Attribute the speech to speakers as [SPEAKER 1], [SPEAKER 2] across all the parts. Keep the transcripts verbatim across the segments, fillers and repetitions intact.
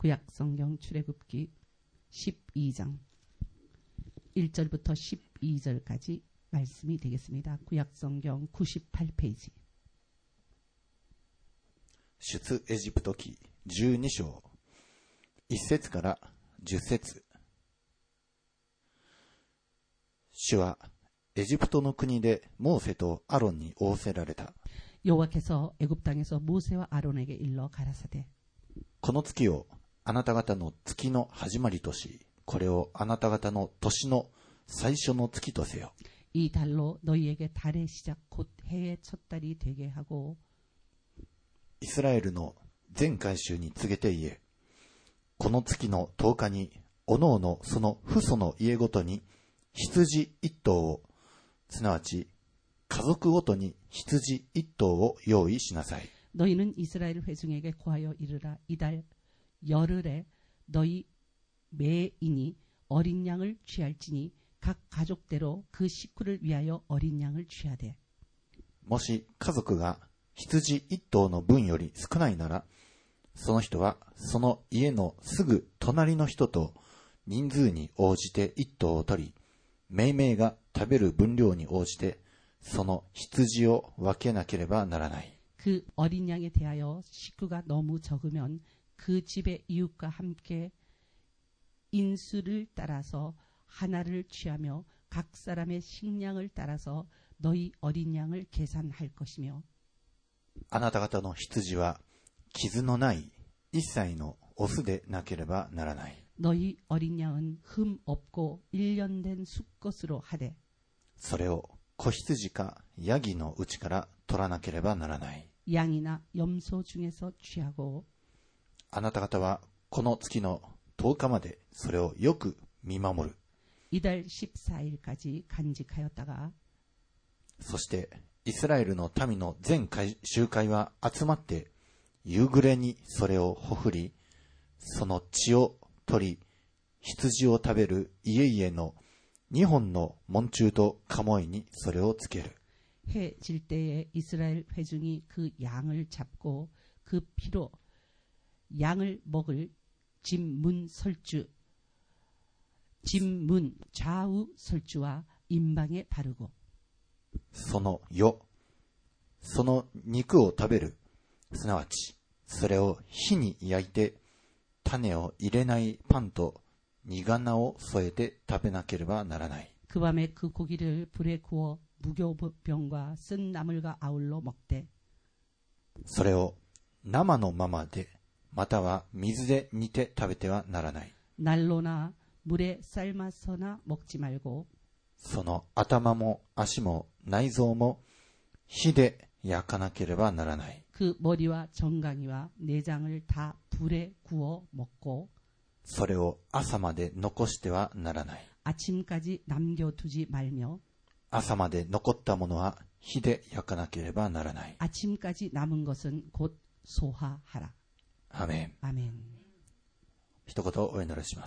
[SPEAKER 1] 구약성경 출애굽기 십이 장 일 절부터 십이 절까지 말씀이 되겠습니다. 구약성경 구십팔 페이지.
[SPEAKER 2] 出エジプト記じゅうに章いち節からじゅっ節。主はエジプトの国でモーセとアロンに仰せられた。
[SPEAKER 1] 여호와께서 애굽 땅에서 모세와 아론에게 일러 가라사대
[SPEAKER 2] この月をあなた方の月の始まりとし、これをあなた方の年の最初の月とせよ。
[SPEAKER 1] 이 달로 너희에게 달의 시작 곧 해의 첫 달이 되게 하고
[SPEAKER 2] イスラエルの全会衆に告げて言え。この月のとおかに、おのおのその父祖の家ごとに羊一頭を、すなわち家族ごとに羊一頭を用意しなさい。
[SPEAKER 1] 너희는 이스라엘 회중에게 고하여 이르라. 이달 열흘에 너희 매인이 어린 양을 취할지니 각 가족대로 그 식구를 위하여 어린 양을 취하되
[SPEAKER 2] もし家族が羊一頭の分より少ないなら、その人はその家のすぐ隣の人と人数に応じて一頭を取り、命名が食べる分量に応じてその羊を分けなければならない。
[SPEAKER 1] 그 어린 양에 대하여 식구가 너무 적으면 그 집의 이웃과 함께 인수를 따라서 하나를 취하며 각 사람의 식량을 따라서 너희 어린 양을 계산할 것이며
[SPEAKER 2] あなた方の羊は傷のない一歳のオスでなければならない。
[SPEAKER 1] 너희 어린 양은 흠 없고 일 년 된 수컷으로 하되
[SPEAKER 2] それを子羊かヤギのうちから取らなければならない。
[SPEAKER 1] 양이나 염소 중에서 취하고
[SPEAKER 2] あなた方はこの月のとおかまでそれをよく見守る。
[SPEAKER 1] 이달 십사 일까지 간직하였다가
[SPEAKER 2] そしてイスラエルの民の全集会は集まって夕暮れにそれをほふり、その血を取り、羊を食べる家々の二本の門柱と鴨居にそれをつける。
[SPEAKER 1] 해 질 때에 이스라엘 회중이 그 양을 잡고 그 피로 양을 먹을 집문 설주 집문 좌우 설주와 임방에 바르고
[SPEAKER 2] その世、その肉を食べる、すなわちそれを火に焼いて種を入れないパンと煮仮を添えて食べなければならない。
[SPEAKER 1] 그 밤에 그 고기를 불에 구워 무교병과 쓴 나물과 아울러 먹되
[SPEAKER 2] それを生のままでまたは水で煮て食べてはならない。
[SPEAKER 1] 난로나 물에 삶아서나 먹지 말고
[SPEAKER 2] その頭も足も内臓も火で焼かなければならない。
[SPEAKER 1] 그 머리와 정강이와 내장을 다 불에 구워 먹고
[SPEAKER 2] それを朝まで残してはならない。
[SPEAKER 1] 아침까지 남겨두지 말며
[SPEAKER 2] 朝まで残ったものは火で焼かなければならない。
[SPEAKER 1] 아침까지 남은 것은 곧 소화하라.
[SPEAKER 2] アメン。
[SPEAKER 1] 아멘.
[SPEAKER 2] 一言お祈りします。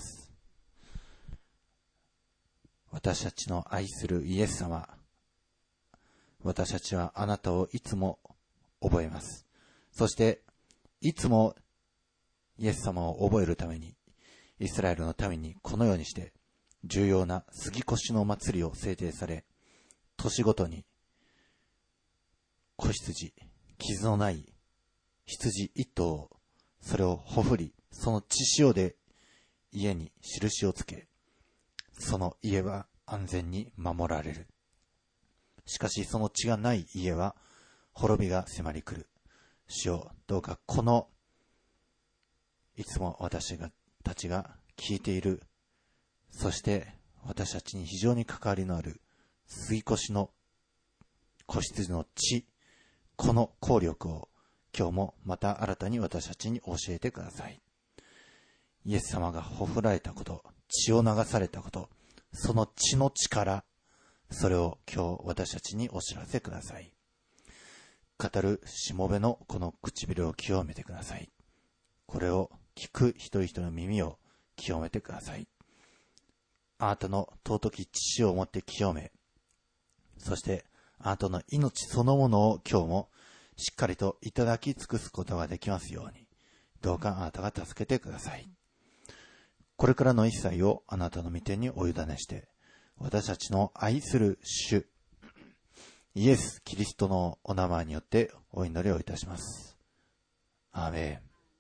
[SPEAKER 2] 私たちの愛するイエス様、私たちはあなたをいつも覚えます。そしていつもイエス様を覚えるためにイスラエルのためにこのようにして重要な杉越の祭りを制定され、年ごとに子羊、傷のない羊一頭をそれをほふり、その血潮で家に印をつけ、その家は安全に守られる。しかしその血がない家は滅びが迫り来る。主よ、どうかこのいつも私がたちが聞いている、そして私たちに非常に関わりのある杉越の子羊の血、この効力を今日もまた新たに私たちに教えてください。イエス様がほふられたこと、血を流されたこと、その血の力、それを今日私たちにお知らせください。語るしもべのこの唇を清めてください。これを聞く一人一人の耳を清めてください。あなたの尊き血をもって清め、そしてあなたの命そのものを今日もしっかりといただき尽くすことができますように、 どうかあなたが助けてください。これからの一切をあなたの御手にお委ねして、私たちの愛する主、イエス・キリストのお名前によってお祈りをいたします。アーメン。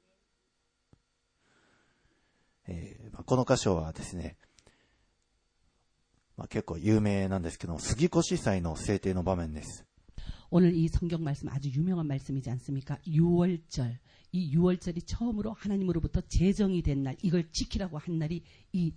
[SPEAKER 2] えー、この箇所はですね、まあ、結構有名なんですけど、杉越祭の制定の場面です。
[SPEAKER 1] 오늘 이 성경 말씀 아주 유명한 말씀이지 않습니까? 유월절. 이 유월절이 처음으로 하나님으로부터 제정이 된 날, 이걸 지키라고 한 날이 이,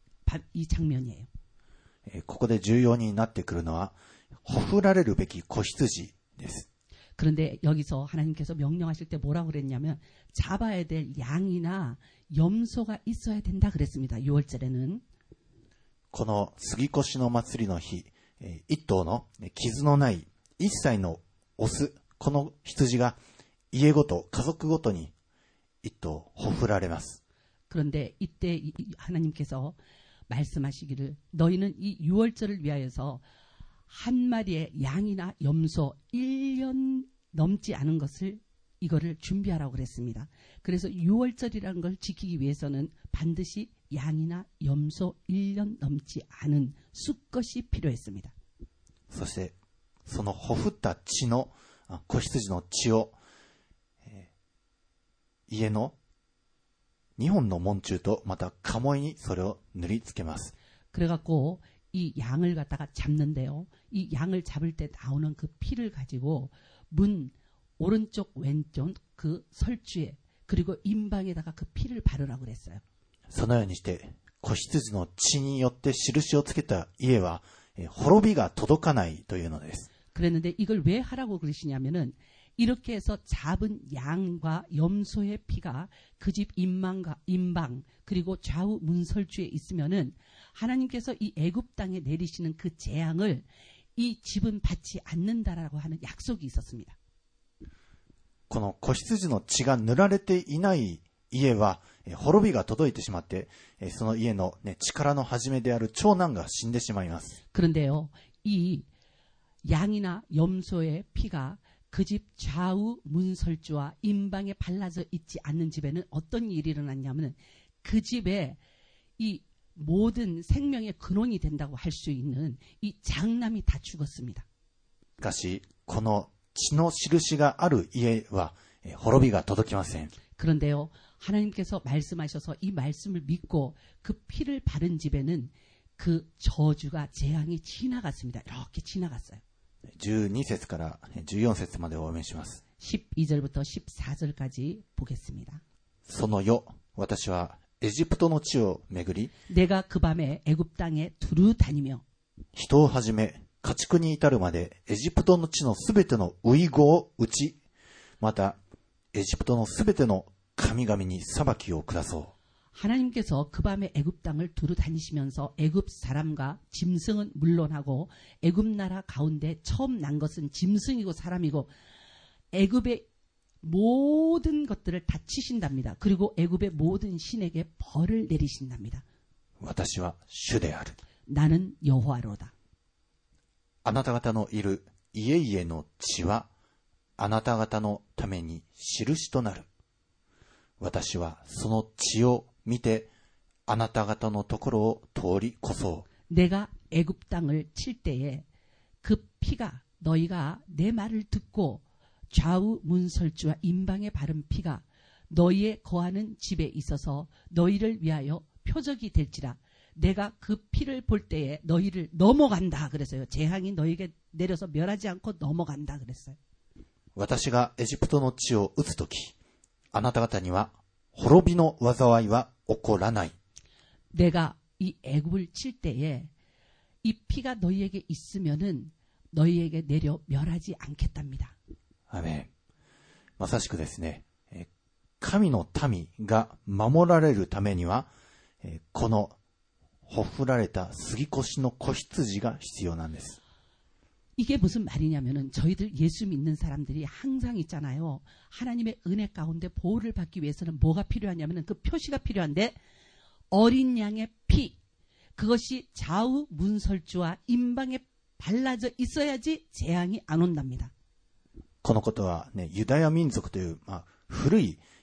[SPEAKER 1] 이 장면이에요.
[SPEAKER 2] ここで重要になってくるのは、ほふられるべき子羊です。
[SPEAKER 1] 그런데 여기서 하나님께서 명령하실 때 뭐라고 그랬냐면 잡아야 될 양이나 염소가 있어야 된다 그랬습니다. 유월절에는.
[SPEAKER 2] この杉越の祭りの日、一頭の傷のない一歳のオス、この羊が家ごと家族ごとに一頭ほふられます。
[SPEAKER 1] 그런데 이때 하나님께서 말씀하시기를 너희는 이 유월절을 위하여서 한 마리의 양이나 염소 일 년 넘지 않은 것을 이거를 준비하라고 그랬습니다. 그래서 유월절이라는 걸 지키기 위해서는 반드시 양이나 염소 일 년 넘지 않은 수컷이 필요했습니다.
[SPEAKER 2] そしてそのほふった血の子羊の血を、えー、家のにほんの門柱とまた鴨居にそれを塗りつけます。
[SPEAKER 1] 그래갖고 이 양을 갖다가 잡는데요. 이 양을 잡을 때 나오는 그 피를 가지고 문 오른쪽 왼쪽 그 설주에 그리고 임방에다가 그 피를 바르라고 그랬어요.
[SPEAKER 2] そのようにして子羊の血によって印をつけた家は滅びが届かないというのです。
[SPEAKER 1] 그랬는데 이걸 왜 하라고 그러시냐면은 이렇게 해서 잡은 양과 염소의 피가 그 집 임방과 임방 그리고 좌우 문설주에 있으면은 하나님께서 이 애굽 땅에 내리시는 그 재앙을 이 집은 받지 않는다라고 하는 약속이 있었습니다.
[SPEAKER 2] この子羊の血が塗られていない家は滅びが届いてしまって、その家の、ね、力の始めである長男が死んでしまいます。
[SPEAKER 1] 그런데요, 이 양이나 염소의 피가 그 집 좌우 문설주와 임방에 발라져 있지 않는 집에는 어떤 일이 일어났냐면 그 집에 이 모든 생명의 근원이 된다고 할 수 있는 이 장남이 다 죽었습니다.
[SPEAKER 2] しかしこの血の印がある家は滅びが届きません。
[SPEAKER 1] 그런데요, 하나님께서 말씀하셔서 이 말씀을 믿고 그 피를 바른 집에는 그 저주가 재앙이 지나갔습니다. 이렇게 지나갔어요.
[SPEAKER 2] じゅうに節からじゅうよん節までお読みします。
[SPEAKER 1] 십이 절부터 십사 절까지 보겠습니다.
[SPEAKER 2] その夜、私はエジプトの地を巡り、
[SPEAKER 1] 내가 그 밤에 애굽 땅에 두루 다니며
[SPEAKER 2] 人をはじめ家畜に至るまでエジプトの地のすべての遺語を打ち、またエジプトのすべての神々に裁きを下そう。
[SPEAKER 1] 하나님께서 그 밤에 애굽 땅을 두루 다니시면서 애굽 사람과 짐승은 물론하고 애굽 나라 가운데 처음 난 것은 짐승이고 사람이고 애굽의 모든 것들을 다 치신답니다. 그리고 애굽의 모든 신에게 벌을 내리신답니다.
[SPEAKER 2] 私は主である。
[SPEAKER 1] 나는 여호와로다.
[SPEAKER 2] あなた方のいる家々の血はあなた方のために印となる。私はその血を見てあなた方のところを通り越そう。
[SPEAKER 1] 내가 애굽 땅을 칠 때에 그 피가 너희가 내 말을 듣고 좌우 문설주와 임방에 바른 피가 너희의 거하는 집에 있어서 너희를 위하여 표적이 될지라. 내가 그 피를 볼 때에 너희를 넘어간다 그랬어요. 재앙이 너희에게 내려서 멸하지 않고 넘어간다 그랬어요.
[SPEAKER 2] 私がエジプトの地を打つとき、あなた方には滅びの災いは起こらない。
[SPEAKER 1] 내가 이 애굽을 칠 때에 이 피가 너희에게 있으면은 너희에게 내려 멸하지 않겠답니다.
[SPEAKER 2] アメン。まさしくですね、神の民が守られるためには、このほふられた杉越の子羊が必要なんです。
[SPEAKER 1] 이게 무슨 말이냐면은 저희들 예수 믿는 사람들이 항상 있잖아요. 하나님의 은혜 가운데 보호를 받기 위해서는 뭐가 필요하냐면은 그 표시가 필요한데 어린 양의 피 그것이 좌우 문설주와 임방에 발라져 있어야지 재앙이 안 온답니다.
[SPEAKER 2] このことはね、ユダヤ民族という、まあ、古い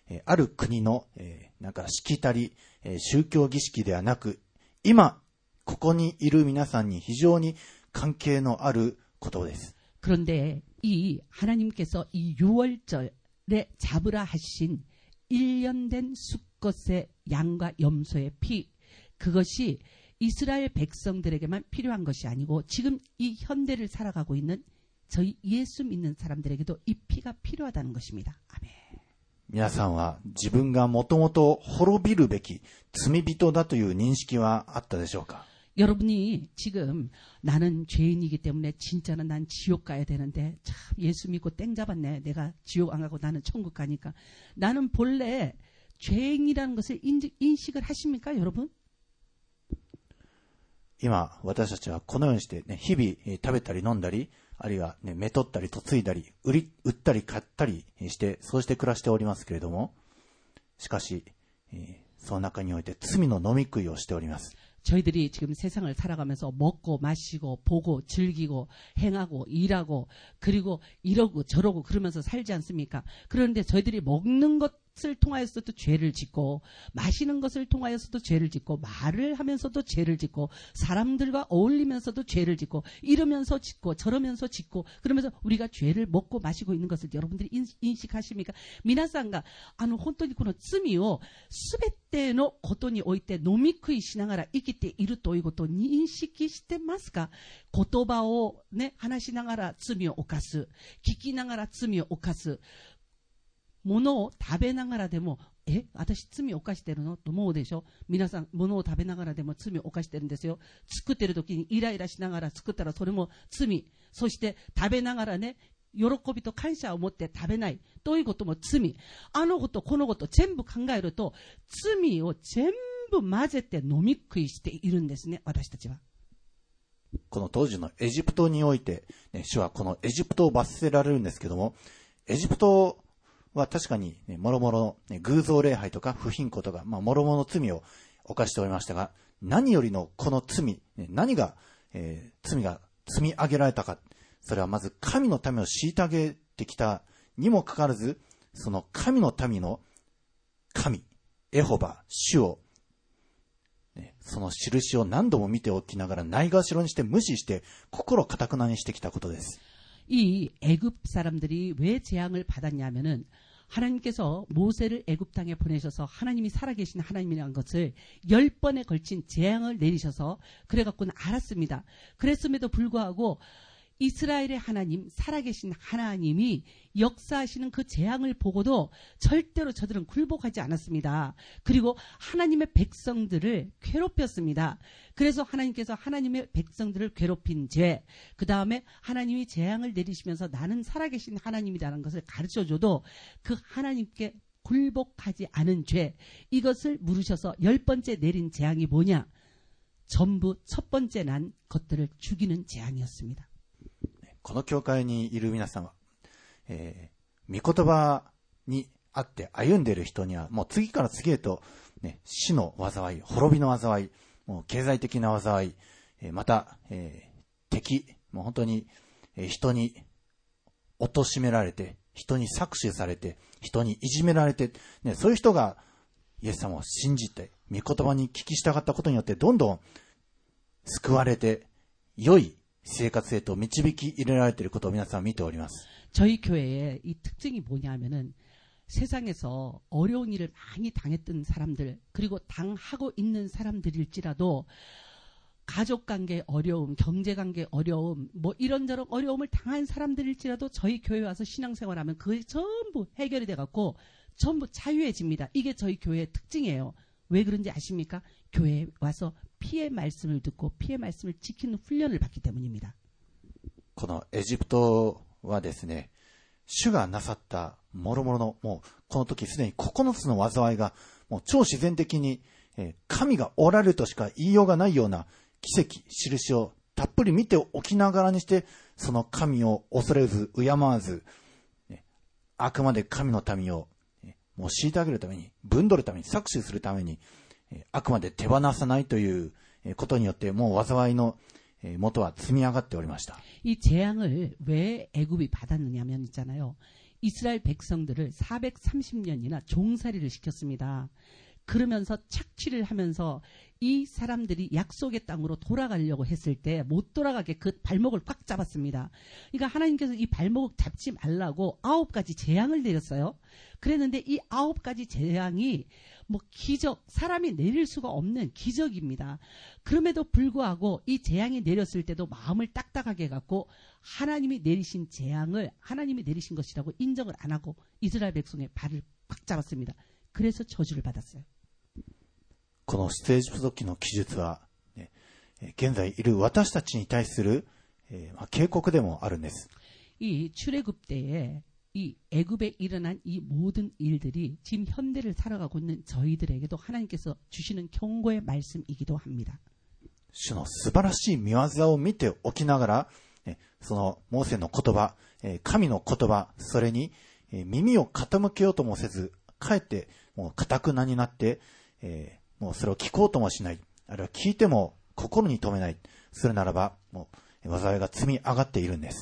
[SPEAKER 2] えー、ある国の、えー、なんかしきたり、えー、宗教儀式ではなく、今ここにいる皆さんに非常に関係のあることです。
[SPEAKER 1] 그런데 이 하나님께서 이 유월절에 잡으라 하신 일 년 된 수컷의 양과 염소의 피, 그것이 이스라엘 백성들에게만 필요한 것이 아니고 지금 이 현대를 살아가고 있는 저희 예수 믿는 사람들에게도 이 피가 필요하다는 것입니다. 아멘.
[SPEAKER 2] 皆さんは自分がもともと滅びるべき罪人だという認識はあったでしょうか？
[SPEAKER 1] 여러분이 지금 나는 죄인이기 때문에 진짜는 난 지옥 가야 되는데 참 예수 믿고 땡 잡았네. 내가 지옥 안 가고 나는 천국 가니까. 나는 본래 죄인이라는 것을 인지, 인식을 하십니까, 여러분?
[SPEAKER 2] 今私たちはこのようにして、ね、日々食べたり飲んだり、あるいは、ね、目取ったり嫁いだり売り売ったり買ったりして、そうして暮らしておりますけれども、しかし、えー、その中において罪の飲み食いをしております。
[SPEAKER 1] 저희들이 지금 세상을 살아가면서 먹고 마시고 보고 즐기고 행하고 일하고 그리고 이러고 저러고 그러면서 살지 않습니까? 그런데 저희들이 먹는 것을 통하여서도 죄를 짓고 마시는 것을 통하여서도 죄를 짓고 말을 하면서도 죄를 짓고 사람들과 어울리면서도 죄를 짓고 이러면서 짓고 저러면서 짓고 그러면서 우리가 죄를 먹고 마시고 있는 것을 여러분들이 인식하십니까? 皆さんがあの本当にこの罪を全てのことにおいて飲み食いしながら生きているということを認識してますか？言葉をね、話しながら罪を犯す。聞きながら罪を犯す。物を食べながらでも、え、私罪を犯してるのと思うでしょ？皆さん、物を食べながらでも罪を犯してるんですよ。作ってる時にイライラしながら作ったらそれも罪。そして食べながらね、喜びと感謝を持って食べないということも罪。あのことこのこと全部考えると罪を全部混ぜて飲み食いしているんですね、私たちは。
[SPEAKER 2] この当時のエジプトにおいて、ね、主はこのエジプトを罰せられるんですけども、エジプトは確かに、ね、もろもろの、ね、偶像礼拝とか不貧困とか、まあ、もろもろの罪を犯しておりましたが、何よりのこの罪、ね、何が、えー、罪が積み上げられたか。それはまず神の民を虐げてきたにもかかわらず、その神の民の神、エホバ、主を、ね、その印を何度も見ておきながらないがしろにして無視して心をかたくなにしてきたことです。
[SPEAKER 1] 이 애굽 사람들이 왜 재앙을 받았냐면은 하나님께서 모세를 애굽 땅에 보내셔서 하나님이 살아계신 하나님이라는 것을 열 번에 걸친 재앙을 내리셔서 그래갖고는 알았습니다. 그랬음에도 불구하고 이스라엘의 하나님, 살아계신 하나님이 역사하시는 그 재앙을 보고도 절대로 저들은 굴복하지 않았습니다. 그리고 하나님의 백성들을 괴롭혔습니다. 그래서 하나님께서 하나님의 백성들을 괴롭힌 죄, 그 다음에 하나님이 재앙을 내리시면서 나는 살아계신 하나님이라는 것을 가르쳐줘도 그 하나님께 굴복하지 않은 죄, 이것을 물으셔서 열 번째 내린 재앙이 뭐냐? 전부 첫 번째 난 것들을 죽이는 재앙이었습니다.
[SPEAKER 2] この教会にいる皆様、えー、御言葉にあって歩んでいる人にはもう次から次へと、ね、死の災い、滅びの災い、もう経済的な災い、えー、また、えー、敵、もう本当に、えー、人に貶められて、人に搾取されて、人にいじめられて、ね、そういう人がイエス様を信じて、御言葉に聞き従ったことによってどんどん救われて、良い生活へと導き入れられていることを皆さん見ております。
[SPEAKER 1] 저희 교회의 이 특징이 뭐냐면은 세상에서 어려운 일을 많이 당했던 사람들 그리고 당하고 있는 사람들일지라도 가족관계 어려움, 경제관계 어려움, 뭐 이런저런 어려움을 당한 사람들일지라도 저희 교회 와서 신앙생활하면 그게 전부 해결이 돼갖고 전부 자유해집니다. 이게 저희 교회의 특징이에요. 왜 그런지 아십니까? 교회에 와서 피의 말씀을 듣고 피의 말씀을 지키는 훈련을 받기 때문입니다.
[SPEAKER 2] このエジプトはですね、主がなさった諸々のもうこの時すでにここのつの災いがもう超自然的に、えー、神がおられるとしか言いようがないような奇跡、印をたっぷり見ておきながらにしてその神を恐れず敬わず、ね、あくまで神の民を、ね、もう虐げるために分取るために搾取するためにあくまで手放さないということによってもう災いの元は積み上がっておりました。
[SPEAKER 1] 이 재앙을 왜 애굽이 받았느냐면 있잖아요. 이스라엘 백성들을 사백삼십 년이나 종살이를 시켰습니다. 그러면서 착취를 하면서 이 사람들이 약속의 땅으로 돌아가려고 했을 때 못 돌아가게 그 발목을 꽉 잡았습니다. 그러니까 하나님께서 이 발목을 잡지 말라고 아홉 가지 재앙을 내렸어요. 그랬는데 이 아홉 가지 재앙이 뭐 기적, 사람이 내릴 수가 없는 기적입니다. 그럼에도 불구하고 이 재앙이 내렸을 때도 마음을 딱딱하게 갖고 하나님이 내리신 재앙을 하나님이 내리신 것이라고 인정을 안 하고 이스라엘 백성의 발을 꽉 잡았습니다. 그래서 저주를 받았어요.
[SPEAKER 2] この出エジプト記の記述は、ね、現在いる私たちに対する、えーまあ、警告でもあるんです。
[SPEAKER 1] 이 출애굽 때에 이 애굽에 일어난 이 모든 일들이 지금 현대를 살아가고 있는 저희들에게도 하나님께서 주시는 경고의 말씀이기도 합니다.
[SPEAKER 2] 主の素晴らしい見業を見ておきながら、そのモーセの言葉、神の言葉、それに耳を傾けようともせず、かえってもう堅くなになって、えーもうそれを聞こうともしない。あるいは聞いても心に留めない。するならば、もう災いが積み上がっているんです。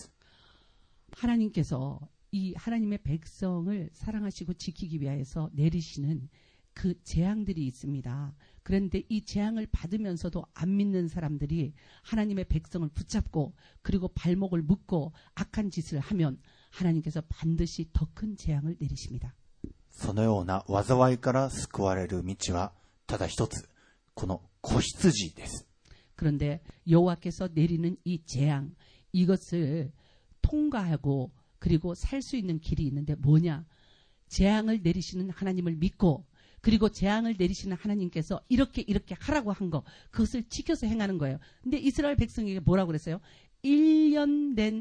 [SPEAKER 1] 하나님께서 이 하나님의 백성을 사랑하시고 지키기 위해서 내리시는 그 재앙들이 있습니다. 그런데 이 재앙을 받으면서도 안 믿는 사람들이 하나님의 백성을 붙잡고 그리고 발목을 묶고 악한 짓을 하면 하나님께서 반드시 더 큰 재앙을 내리십니다.
[SPEAKER 2] そのような災いから救われる道はただ一つ、この子羊です。
[SPEAKER 1] 그런데 여호와께서 내리는 이 재앙, 이것을 통과하고 그리고 살 수 있는 길이 있는데 뭐냐? 재앙을 내리시는 하나님을 믿고 그리고 재앙을 내리시는 하나님께서 이렇게 이렇게 하라고 한 거, 그것을 지켜서 행하는 거예요. 근데 이스라엘 백성에게 뭐라고 그랬어요? 일 년 된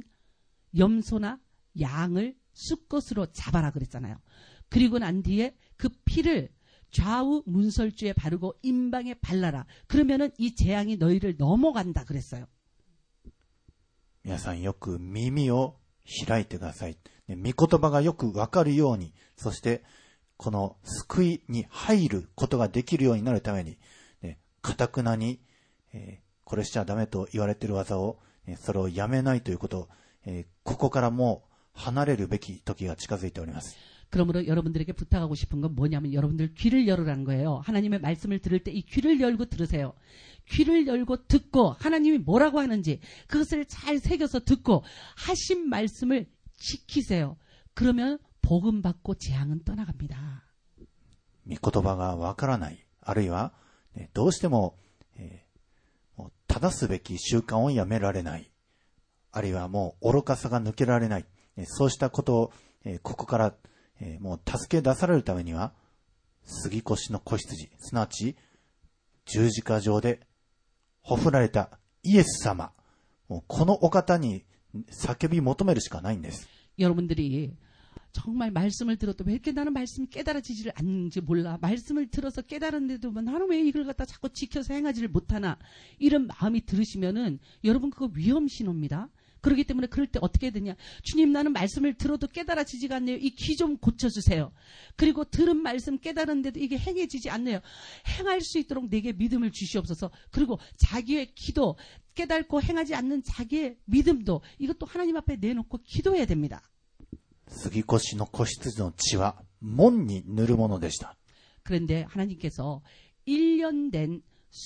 [SPEAKER 1] 염소나 양을 수컷으로 잡아라 그랬잖아요. 그리고 난 뒤에 그 피를 좌우 문설주에 바르고 임방에 발라라. 그러면은 이 재앙이 너희를 넘어간다 그랬어요.
[SPEAKER 2] 皆さんよく耳を開いてください。御言葉がよくわかるように、そしてこの救いに入ることができるようになるために、堅くなに、えー、これしちゃダメと言われている技を、それをやめないということ、えー、ここからもう離れるべき時が近づいております。
[SPEAKER 1] 그러므로 여러분들에게 부탁하고 싶은 건 뭐냐면 여러분들 귀를 열으라는 거예요. 하나님의 말씀을 들을 때 이 귀를 열고 들으세요. 귀를 열고 듣고 하나님이 뭐라고 하는지 그것을 잘 새겨서 듣고 하신 말씀을 지키세요. 그러면 복음 받고 재앙은 떠나갑니다.
[SPEAKER 2] 御言葉がわからない、あるいは、ね、どうしても、えー、もう正すべき習慣をやめられない、あるいはもう愚かさが抜けられない、そうしたことを、えー、ここからえー、もう助け出されるためには、杉越の子羊、すなわち十字架上でほふられたイエス様、もうこのお方に叫び求めるしかないんです。
[SPEAKER 1] 여러분들이 정말 말씀을 들어도 왜 이렇게 나는 말씀이 깨달아지지를 않는지 몰라. 말씀을 들어서 깨달았는데도 나는 왜 이걸 갖다 자꾸 지켜서 행하지를 못하나. 이런 마음이 들으시면은 여러분 그거 위험 신호입니다. 그렇기 때문에 그럴 때 어떻게 해야 되냐. 주님 나는 말씀을 들어도 깨달아지지가 않네요. 이 귀 좀 고쳐주세요. 그리고 들은 말씀 깨달았는데도 이게 행해지지 않네요. 행할 수 있도록 내게 믿음을 주시옵소서. 그리고 자기의 기도 깨닫고 행하지 않는 자기의 믿음도 이것도 하나님 앞에 내놓고 기도해야 됩니다.
[SPEAKER 2] 杉越の子羊の血は門に塗るものでした。
[SPEAKER 1] 그런데 하나님께서 일 년 된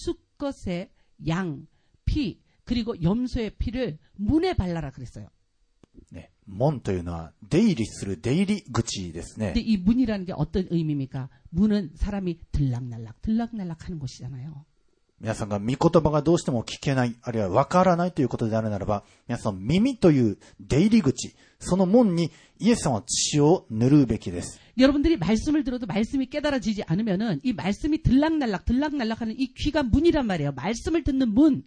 [SPEAKER 1] 수컷의 양, 피 그리고 염소의 피를 문에 발라라 그랬어요.
[SPEAKER 2] 네, 門というのは出入りする出入り口ですね。
[SPEAKER 1] 근데 이 문이라는 게 어떤 의미입니까? 문은 사람이 들락날락 들락날락 하는 곳이잖아요.
[SPEAKER 2] 皆さんが御言葉がどうしても聞けない、あるいはわからないということであるならば、皆さん耳という出入り口、その門にイエス様の血を塗るべきです。
[SPEAKER 1] 여러분들이 말씀을 들어도 말씀이 깨달아지지 않으면은 이 말씀이 들락날락 들락날락하는 이 귀가 문이란 말이에요. 말씀을 듣는 문.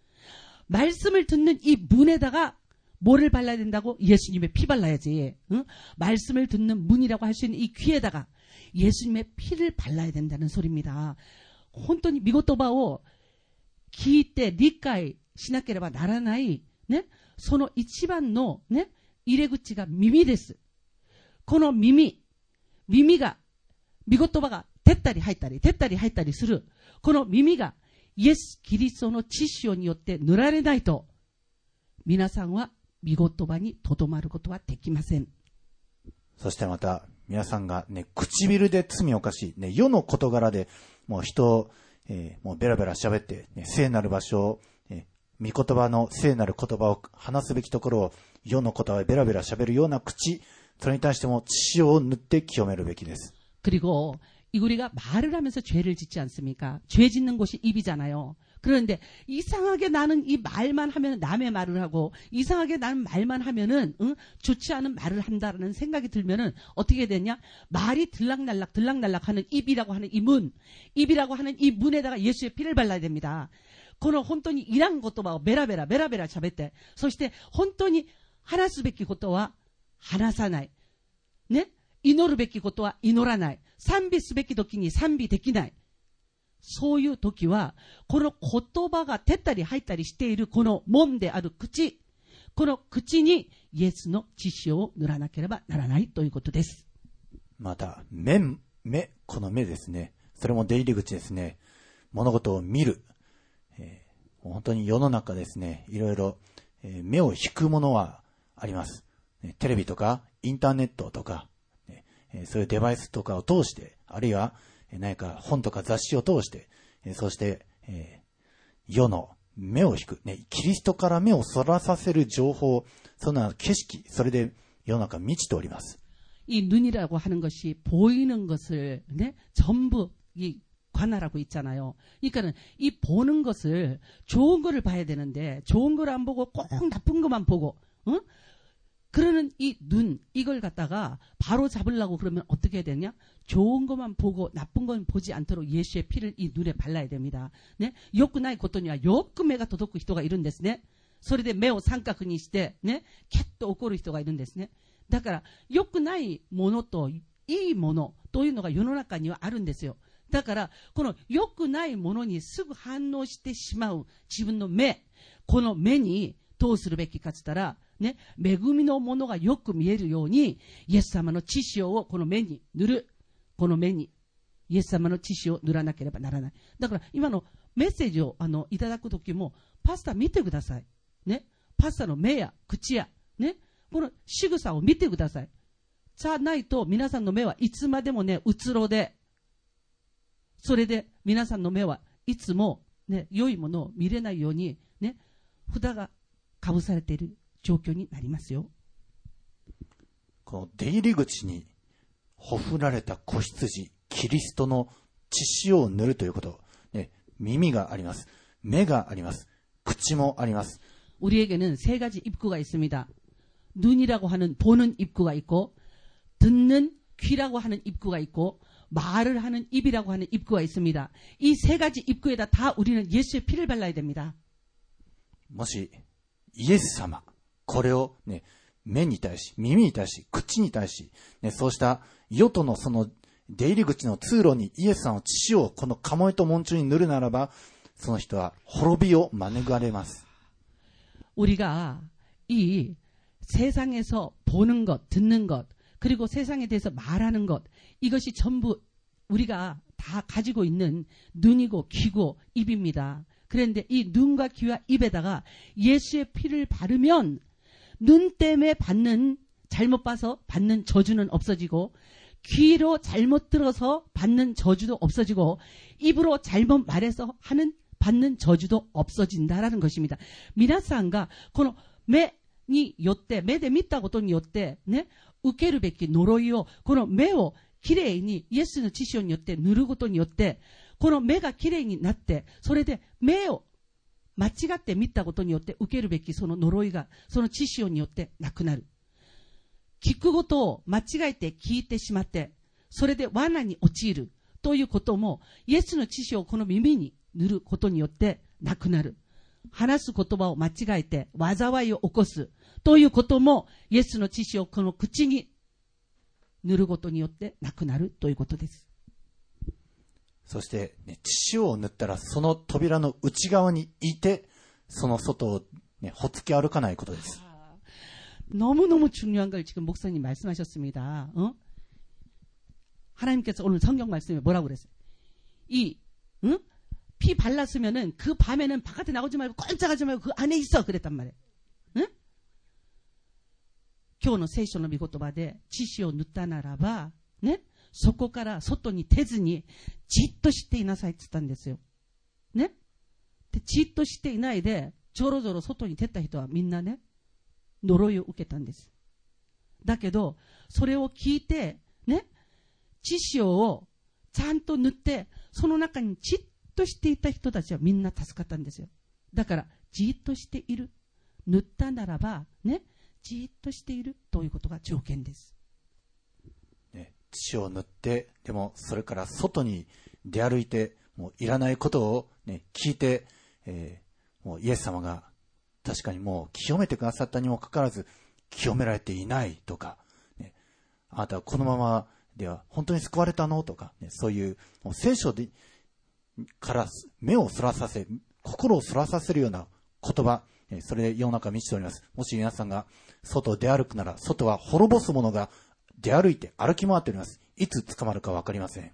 [SPEAKER 1] 말씀을 듣는 이 문에다가 뭐를 발라야 된다고? 예수님의 피 발라야지. 응? 말씀을 듣는 문이라고 할 수 있는 이 귀에다가 예수님의 피를 발라야 된다는 소리입니다. 本当に見言葉を聞いて理解しなければならない、ね、その一番の、ね、入れ口が耳です。この耳、耳が、見言葉が出ったり入ったり、出ったり入ったりする。この耳がイエス・キリストの血潮によって塗られないと、皆さんは見言葉にとどまることはできません。
[SPEAKER 2] そしてまた、皆さんがね、唇で罪を犯し、ね、世の事柄で、もう人を、えー、もうベラベラ喋って、ね、聖なる場所を、えー、御言葉の聖なる言葉を話すべきところを、世の言葉でベラベラ喋るような口、それに対しても血を塗って清めるべきです。
[SPEAKER 1] 그리고 이 우리가 말을 하면서 죄를 짓지 않습니까? 죄 짓는 곳이 입이잖아요. 그런데 이상하게 나는 이 말만 하면 남의 말을 하고 이상하게 나는 말만 하면은 응? 좋지 않은 말을 한다라는 생각이 들면은 어떻게 되냐? 말이 들락날락 들락날락 하는 입이라고 하는 이 문, 입이라고 하는 이 문에다가 예수의 피를 발라야 됩니다. この本当にいらん言葉をベラベラベラベラ喋って、そして本当に話すべきことは話さない。ね、祈るべきことは祈らない。賛美すべき時に賛美できない。そういう時は、この言葉が出たり入ったりしているこの門である口、この口にイエスの血潮を塗らなければならないということです。
[SPEAKER 2] また、目、目、この目ですね。それも出入り口ですね。物事を見る。えー、本当に世の中ですね、いろいろ、えー、目を引くものはあります。テレビとかインターネットとか、そういうデバイスとかを通して、あるいは何か本とか雑誌を通して、そして、えー、世の目を引く、ね、キリストから目をそらさせる情報、そんな景色、それで世の中満ちております。
[SPEAKER 1] 이 눈이라고 하는 것이 보이는 것을 네? 전부 이 관할하고 있잖아요. 그러니까는 이 보는 것을 좋은 거를 봐야 되는데 좋은 걸 안 보고 꼭 나쁜 것만 보고, 응? 그러는 이 눈, 이걸 갖다가 바로 잡으려고 그러면 어떻게 해야 되냐? 좋은 것만 보고 나쁜 건 보지 않도록 예수의 피를 이 눈에 발라야 됩니다. 네? 良くないことにはよく目が届く人がいるんですね。それで目を三角にして、ね、キャッと怒る人がいるんですね。だから、良くないものといいものというのが世の中にはあるんですよ。だから、この良くないものにすぐ反応してしまう自分の目、この目にどうするべきかって言ったら、ね、恵みのものがよく見えるように、イエス様の血潮をこの目に塗る。この目に、イエス様の血潮を塗らなければならない。だから、今のメッセージをあのいただくときも、パスタ見てください。ね。パスタの目や口や、ね。この仕草を見てください。じゃないと、皆さんの目はいつまでもね、うつろで、それで皆さんの目はいつもね、良いものを見れないように、ね、札がかぶされている状況になりますよ。
[SPEAKER 2] この出入り口にほふられた子羊、キリストの血潮を塗るということ、ね、耳があります。目があります。口もあります。
[SPEAKER 1] 우리에게는 세 가지 입구가 있습니다. 눈이라고 하는 보는 입구가 있고, 듣는 귀라고 하는 입구가 있고, 말을 하는 입이라고 하는 입구가 있습니다. 이 세 가지 입구에다 다 우리는 예수의 피를 발라야 됩니다.
[SPEAKER 2] もしイエス様、これをね、目に対し、耳に対し、口に対し、ね、そうした世とのその出入り口の通路にイエス様の血をこの鴨居と門柱に塗るならば、その人は滅びを免れます。
[SPEAKER 1] 우리가 이 세상에서 보는 것, 듣는 것, 그리고 세상에 대해서 말하는 것, 이것이 전부 우리가 다 가지고 있는 눈이고 귀고 입입니다. 그런데 이 눈과 귀와 입에다가 예수의 피를 바르면 눈 때문에 받는, 잘못 봐서 받는 저주는 없어지고, 귀로 잘못 들어서 받는 저주도 없어지고, 입으로 잘못 말해서 하는 받는 저주도 없어진다라는 것입니다. 皆さんがこの目によって、目で見たことによってね、受けるべき呪いを、この目をきれいにイエスの血潮によって塗ることによって、この目がきれいになって、それで目を間違って見たことによって受けるべきその呪いが、その血潮によってなくなる。聞くことを間違えて聞いてしまって、それで罠に陥るということも、イエスの血潮をこの耳に塗ることによってなくなる。話す言葉を間違えて災いを起こすということも、イエスの血潮をこの口に塗ることによってなくなるということです。
[SPEAKER 2] そして、ね、血潮を塗ったらその扉の内側にいて、その外を、ね、ほつき歩かないことです。
[SPEAKER 1] 너무너무 중요한 걸 지금 목사님 말씀하셨습니다. 어? 하나님께서 오늘 성경 말씀에 뭐라고 그랬어요? 이 응? 피 발랐으면은 그 밤에는 바깥에 나오지 말고 꼼짝하지 말고 그 안에 있어 그랬단 말이에요. 응? 今日の聖書の御言葉で知識を塗ったならば、ね、そこから外に出ずにじっとしていなさいって言ったんですよ。ね。で、じっとしていないで、じょろじょろ外に出た人はみんなね、呪いを受けたんです。だけど、それを聞いて、ね、知識をちゃんと塗って、その中にじっとしていた人たちはみんな助かったんですよ。だから、じっとしている。塗ったならば、ね、じっとしているということが条件です。
[SPEAKER 2] ね、血を塗って、でもそれから外に出歩いて、もういらないことを、ね、聞いて、えー、もうイエス様が確かにもう清めてくださったにもかかわらず、清められていないとか、ね、あなたはこのままでは本当に救われたのとか、ね、そういうもう聖書でから目をそらさせ、心をそらさせるような言葉、それで世の中満ちております。もし皆さんが外を出歩くなら、外は滅ぼす者が出歩いて歩き回っております。いつ捕まるかわかりません。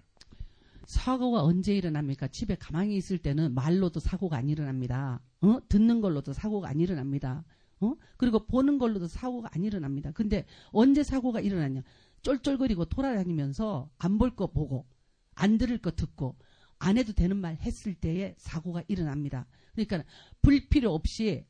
[SPEAKER 1] 사고가 언제 일어납니까? 집에 가만히 있을 때는 말로도 사고가 안 일어납니다. 어? 듣는 걸로도 사고가 안 일어납니다. 어? 그리고 보는 걸로도 사고가 안 일어납니다. 근데 언제 사고가 일어나냐? 쫄쫄거리고 돌아다니면서 안 볼 거 보고, 안 들을 거 듣고, 안 해도 되는 말 했을 때에 사고가 일어납니다. 그러니까 불필요 없이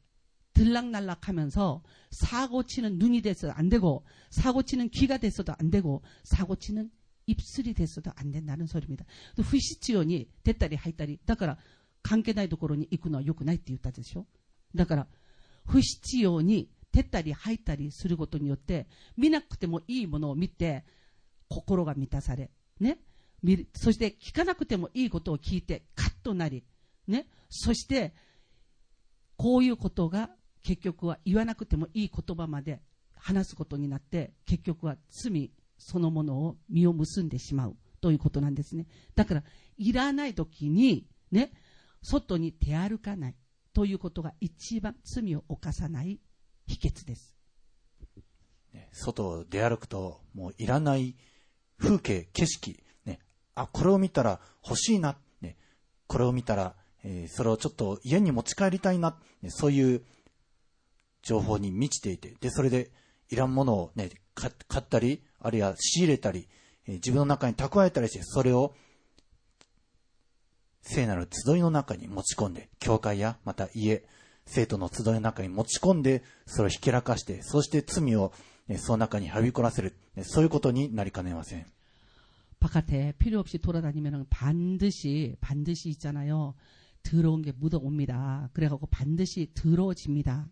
[SPEAKER 1] 들락날락하면서 사고치는 눈이 됐어도 안 되고, 사고치는 귀가 됐어도 안 되고, 사고치는 입술이 됐어도 안 된다는 소리입니다. 不必要に出たり入ったり、だから関係ないところに行くのは良くないって言ったでしょ。だから不必要に出たり入ったりすることによって、見なくてもいいものを見て心が満たされ、ね、そして聞かなくてもいいことを聞いてカッとなり、ね、そしてこういうことが結局は言わなくてもいい言葉まで話すことになって、結局は罪そのものを実を結んでしまうということなんですね。だからいらない時にね、外に出歩かないということが一番罪を犯さない秘訣です。
[SPEAKER 2] 外を出歩くともういらない風景、景色、ね、あ、これを見たら欲しいな、ね、これを見たら、えー、それをちょっと家に持ち帰りたいな、ね、そういう情報に満ちていて、でそれでいらんものを、ね、買ったり、あるいは仕入れたり、えー、自分の中に蓄えたりして、それを聖なる集いの中に持ち込んで、教会やまた家、生徒の集いの中に持ち込んで、それをひけらかして、そして罪を、ね、その中にはびこらせる、ね、そういうことになりかねません。
[SPEAKER 1] 바깥에 필요 없이 돌아다니면 반드시 반드시 있잖아요. 더러운 게 묻어옵니다. 그래갖고 반드시 더러워집니다.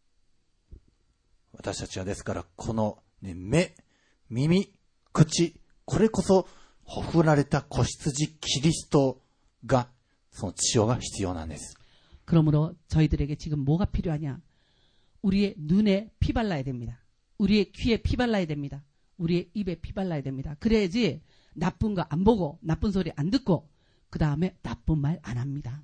[SPEAKER 2] 私たちはですからこの、ね、目、耳、口、これこそほふられた子羊キリストがその血潮が必要なんです。
[SPEAKER 1] 그러므로 저희들에게 지금 뭐가 필요하냐? 우리의 눈에 피 발라야 됩니다. 우리의 귀에 피 발라야 됩니다. 우리의 입에 피 발라야 됩니다. 그래야지 나쁜 거 안 보고 나쁜 소리 안 듣고 그 다음에 나쁜 말 안 합니다.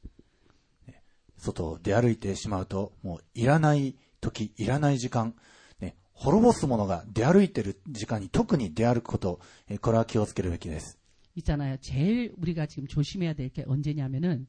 [SPEAKER 2] 外を出歩いてしまうともういらない時、いらない時間、ね、滅ぼすものが出歩いている時間に特に出歩くこと、これは気をつけるべきです。
[SPEAKER 1] 있잖아요. 제일 우리가 지금 조심해야 될 게 언제냐면은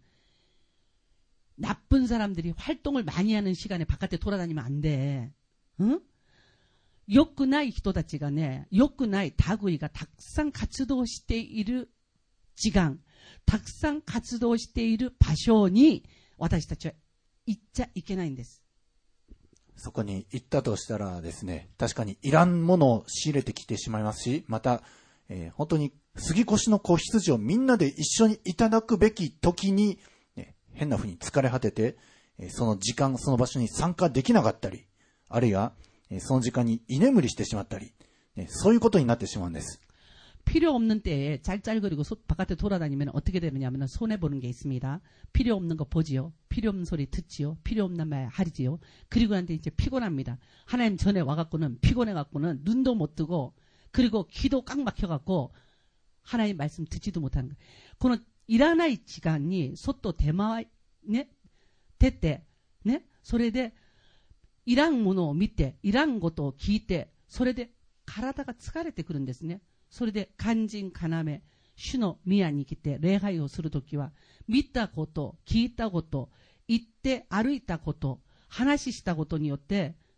[SPEAKER 1] 나쁜 사람들이 활동을 많이 하는 시간에 바깥에 돌아다니면 안 돼. 응? 良くない人たちがね、良くない類がたくさん活動している時間、たくさん活動している場所に私たちは行っちゃいけないんです。
[SPEAKER 2] そこに行ったとしたらですね、確かにいらんものを仕入れてきてしまいますし、また、えー、本当に杉越の子羊をみんなで一緒にいただくべき時に、ね、変な風に疲れ果てて、えー、その時間、その場所に参加できなかったり、あるいは、えー、その時間に居眠りしてしまったり、ね、そういうことになってしまうんです。
[SPEAKER 1] 필요 없는 때에 짤짤거리고 소, 바깥에 돌아다니면 어떻게 되느냐면 손해보는 게 있습니다. 필요 없는 거 보지요. 필요 없는 소리 듣지요. 필요 없는 말 하지요. 그리고 나한테 이제 피곤합니다. 하나님 전에 와갖고는 피곤해갖고는 눈도 못 뜨고 그리고 귀도 꽉 막혀갖고 하나님 말씀 듣지도 못하는 거예요. 그는 일하나의 시간이 소또 대마, 네? 됐대. 네? それで いらんものを見て、いらんことを聞いて、それで体が疲れてくるんですね。それで肝心要、主の宮に来て礼拝をするときは、見たこと、聞いたこと、行って歩いたこと、話したことによって、ね、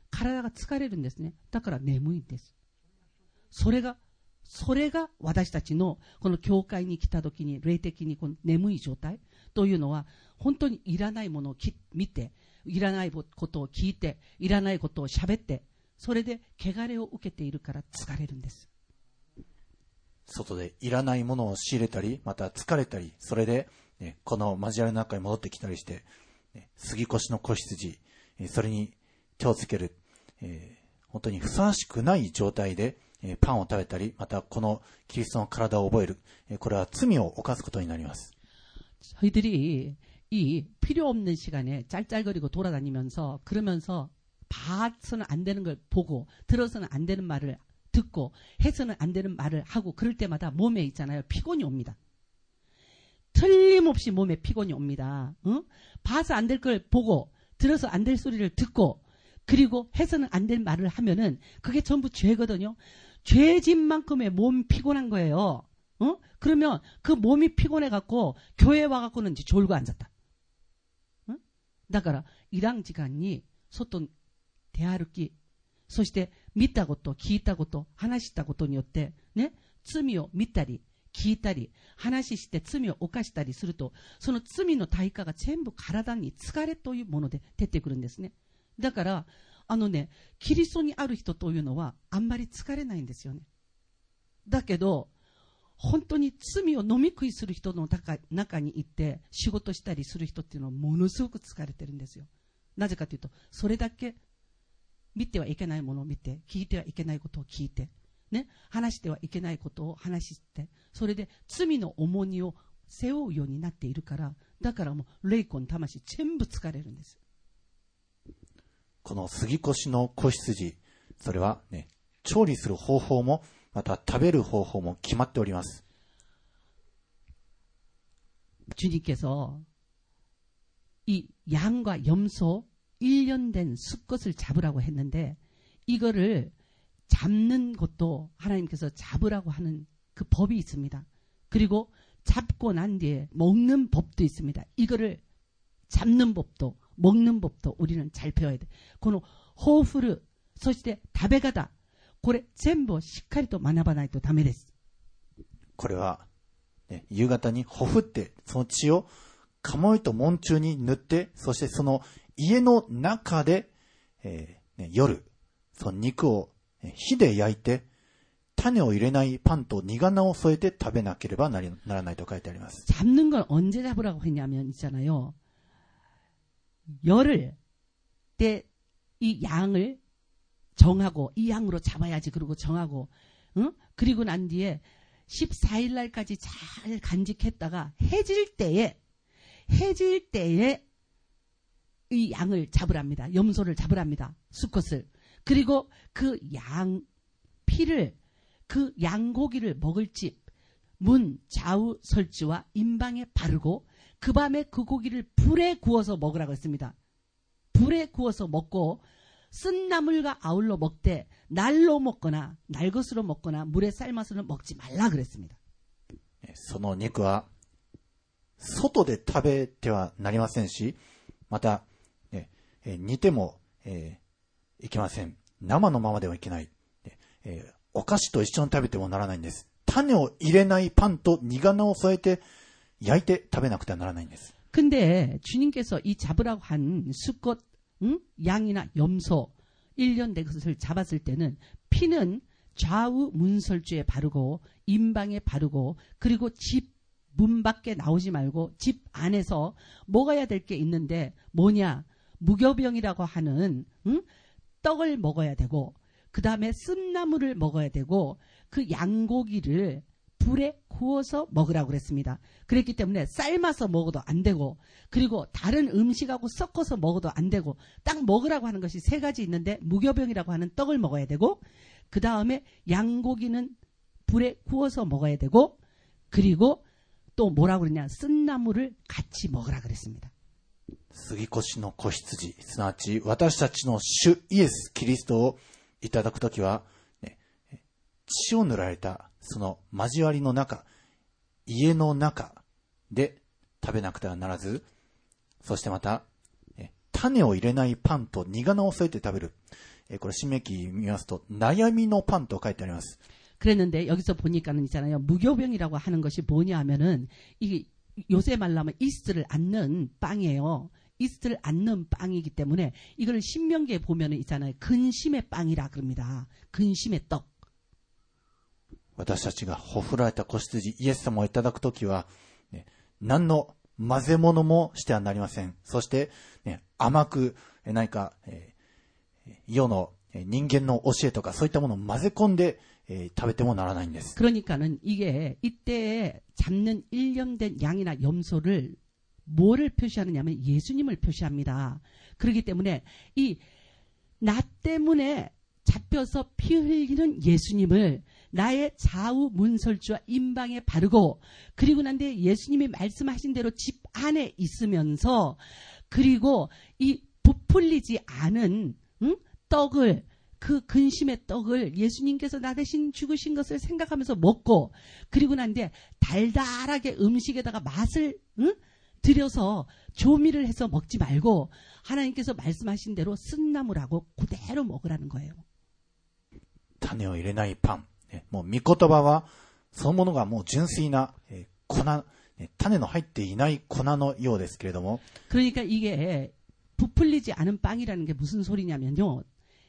[SPEAKER 1] 体が疲れるんですね。だから眠いんです。それが、それが私たちのこの教会に来た時に霊的にこの眠い状態というのは、本当にいらないものを見て、いらないことを聞いて、いらないことを喋って、それで汚れを受けているから疲れるんです。
[SPEAKER 2] 外でいらないものを仕入れたり、また疲れたり、それで、ね、この交わりの中に戻ってきたりして、ね、杉越の子羊、それに手をつける、えー、本当にふさわしくない状態で、えー、パンを食べたり、またこのキリストの体を覚える、えー、これは罪を犯すことになります。
[SPEAKER 1] 저희들이 이 필요 없는 시간에 짤짤거리고 돌아다니면서 그러면서 봐서는 안 되는 걸 보고 들어서는 안 되는 말을 듣고 해서는 안 되는 말을 하고 그럴 때마다 몸에 있잖아요. 피곤이 옵니다. 틀림없이 몸에 피곤이 옵니다. 어? 봐서 안 될 걸 보고 들어서 안 될 소리를 듣고 그리고 해서는 안 될 말을 하면은 그게 전부 죄거든요. 죄진 만큼의 몸 피곤한 거예요. 어? 그러면 그 몸이 피곤해갖고 교회 와갖고는 이제 졸고 앉았다. 어? だからいらん時間に外出歩き、そして見たこと、聞いたこと、話したことによって、ね、罪を見たり、聞いたり、話して罪を犯したりすると、その罪の対価が全部体に疲れというもので出てくるんですね。だから、あのね、キリストにある人というのは、あんまり疲れないんですよね。だけど、本当に罪を飲み食いする人の中に行って、仕事したりする人っていうのは、ものすごく疲れてるんですよ。なぜかというと、それだけ、見てはいけないものを見て、聞いてはいけないことを聞いて、ね、話してはいけないことを話して、それで罪の重荷を背負うようになっているから、だからもう霊魂、魂全部疲れるんです。
[SPEAKER 2] この杉越の子羊、それはね、調理する方法も、また食べる方法も決まっております。
[SPEAKER 1] 주님께서 이 양과 염소 일 년 된 수컷을 잡으라고 했는데 이거를 잡는 것도 하나님께서 잡으라고 하는 그 법이 있습니다. 그리고 잡고 난 뒤에 먹는 법도 있습니다. 이거를 잡는 법도 먹는 법도 우리는 잘 배워야 돼. このホーフル、そして食べ方、これ全部しっかりと学ばないとダメです。
[SPEAKER 2] これは、ね、夕方にほふって、その血を鴨居と門中に塗って、そしてその家の中で、えーね、夜、その肉を火で焼いて、種を入れないパンと苦菜を添えて食べなければなり、ならないと書いてあります。
[SPEAKER 1] 잡는 걸 언제 잡으라고 했냐면 있잖아요. 열흘 때 이 양을 정하고 이 양으로 잡아야지 그러고 정하고, 응? 그리고 난 뒤에 십사 일 날까지 잘 간직했다가 해질 때에 해질 때에 이 양을 잡으랍니다. 염소를 잡으랍니다. 수컷을. 그리고 그 양 피를 그 양고기를 먹을 집 문 좌우 설주와 임방에 바르고 그 밤에 그 고기를 불에 구워서 먹으라고 했습니다. 불에 구워서 먹고 쓴 나물과 아울러 먹되 날로 먹거나 날것으로 먹거나 물에 삶아서는 먹지 말라 그랬습니다.
[SPEAKER 2] その肉は外で食べてはなりませんし、また、ね、煮ても、えー、いけません。生のままではいけない、えー。お菓子と一緒に食べてもならないんです。種を入れないパンと苦菜を添えて焼いて食べなくてはならないんです。
[SPEAKER 1] 근데 주님께서 이 잡으라고 한 수컷, 응? 양이나 염소 일 년 된 것을 잡았을 때는 피는 좌우 문설주에 바르고 임방에 바르고 그리고 집 문 밖에 나오지 말고 집 안에서 먹어야 될 게 있는데 뭐냐? 무교병이라고 하는, 응? 떡을 먹어야 되고 그 다음에 쓴나물을 먹어야 되고 그 양고기를 불에 구워서 먹으라고 그랬습니다. 그랬기 때문에 삶아서 먹어도 안 되고 그리고 다른 음식하고 섞어서 먹어도 안 되고 딱 먹으라고 하는 것이 세 가지 있는데 무교병이라고 하는 떡을 먹어야 되고 그 다음에 양고기는 불에 구워서 먹어야 되고 그리고 또 뭐라고 그러냐 쓴나물을 같이 먹으라 그랬습니다.
[SPEAKER 2] 杉越の子羊、すなわち私たちの主イエス・キリストをいただくときは、ね、血を塗られたその交わりの中、家の中で食べなくてはならず、そしてまた、種を入れないパンと苦菜を添えて食べる。 これ、新明記見ますと、悩みのパンと書いてあります。
[SPEAKER 1] 그랬는데 여기서 보니까는 있잖아요. 무교병이라고 하는 것이 뭐냐 하면은 이게 요새 말로 하면 이스트를 않는 빵이에요. 이스트를 않는 빵이기 때문에 이걸 신명기에 보면은 있잖아요. 근심의 빵이라 그럽니다. 근심의 떡.
[SPEAKER 2] 私たちがほふられた子羊イエス様をいただくときは、ね、何の混ぜ物もしてはなりません。そして、ね、甘く何か、えー、世の人間の教えとかそういったものを混ぜ込んで、えー、食べてもならないんです。
[SPEAKER 1] 그러니까는 이게 이때에 잡는 일념된 양이나 염소를 뭐를 표시하느냐면 예수님을 표시합니다. 그렇기 때문에 이 나 때문에 잡혀서 피 흘리는 예수님을 나의 좌우 문설주와 임방에 바르고 그리고 난 뒤에 예수님이 말씀하신 대로 집 안에 있으면서 그리고 이 부풀리지 않은 응? 떡을 그 근심의 떡을 예수님께서 나 대신 죽으신 것을 생각하면서 먹고 그리고 난 뒤에 달달하게 음식에다가 맛을 응? 들여서 조미를 해서 먹지 말고 하나님께서 말씀하신 대로 쓴나물하고 그대로 먹으라는 거예요.
[SPEAKER 2] 種を入れないパン。もう御言葉はそのものがもう純粋な粉、種の入っていない粉のようですけれども
[SPEAKER 1] 그러니까 이게 부풀리지 않은 빵이라는 게 무슨 소리냐면요.